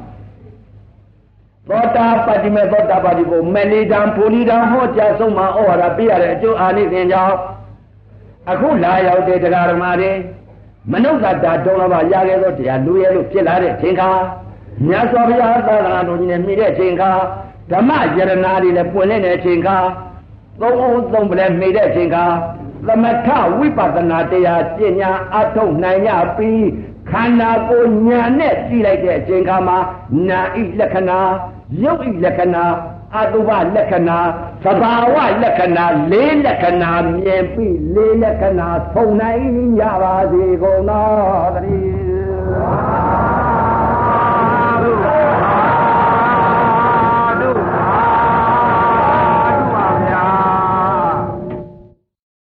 သောတာပတ္တိမေသောတာပတ္တိကိုမဏိတံပူရိတံဟောကြားဆုံးမှာဩဝါဒပေးရတဲ့အကျိုးအာနိသင်ကြောင့်အခုလာရောက်တဲ့တရားဓမ္မတွေမနုဿတာတုံးတော်ပါရခဲ့သောတရားလူရဲလို့ဖြစ်လာတဲ့အချိန်ခါမြတ်စွာဘုရားသာသနာတော်ကြီးနဲ့မြည်တဲ့အချိန်ခါဓမ္မယရနာတွေလည်းပွင့်လင်းတဲ့အချိန်ခါသုံးအောင်သုံးပလဲမြည်တဲ့အချိန်ခါသမထဝိပဿနာတရားကျင့်ညာအထုတ်နိုင်ရပြီးခန္ဓာကိုယ်ဉာဏ်နဲ့ကြည့်လိုက်တဲ့အချိန်ခါမှာနာဣလက္ခဏာရုပ်ဣလက္ခဏာအတုပလက္ခဏာသဘာဝလက္ခဏာလေးလက္ခဏာမြင်ပြီးလေးလက္ခဏာဖုံနိုင်ရပါစေကုန်သောတည်း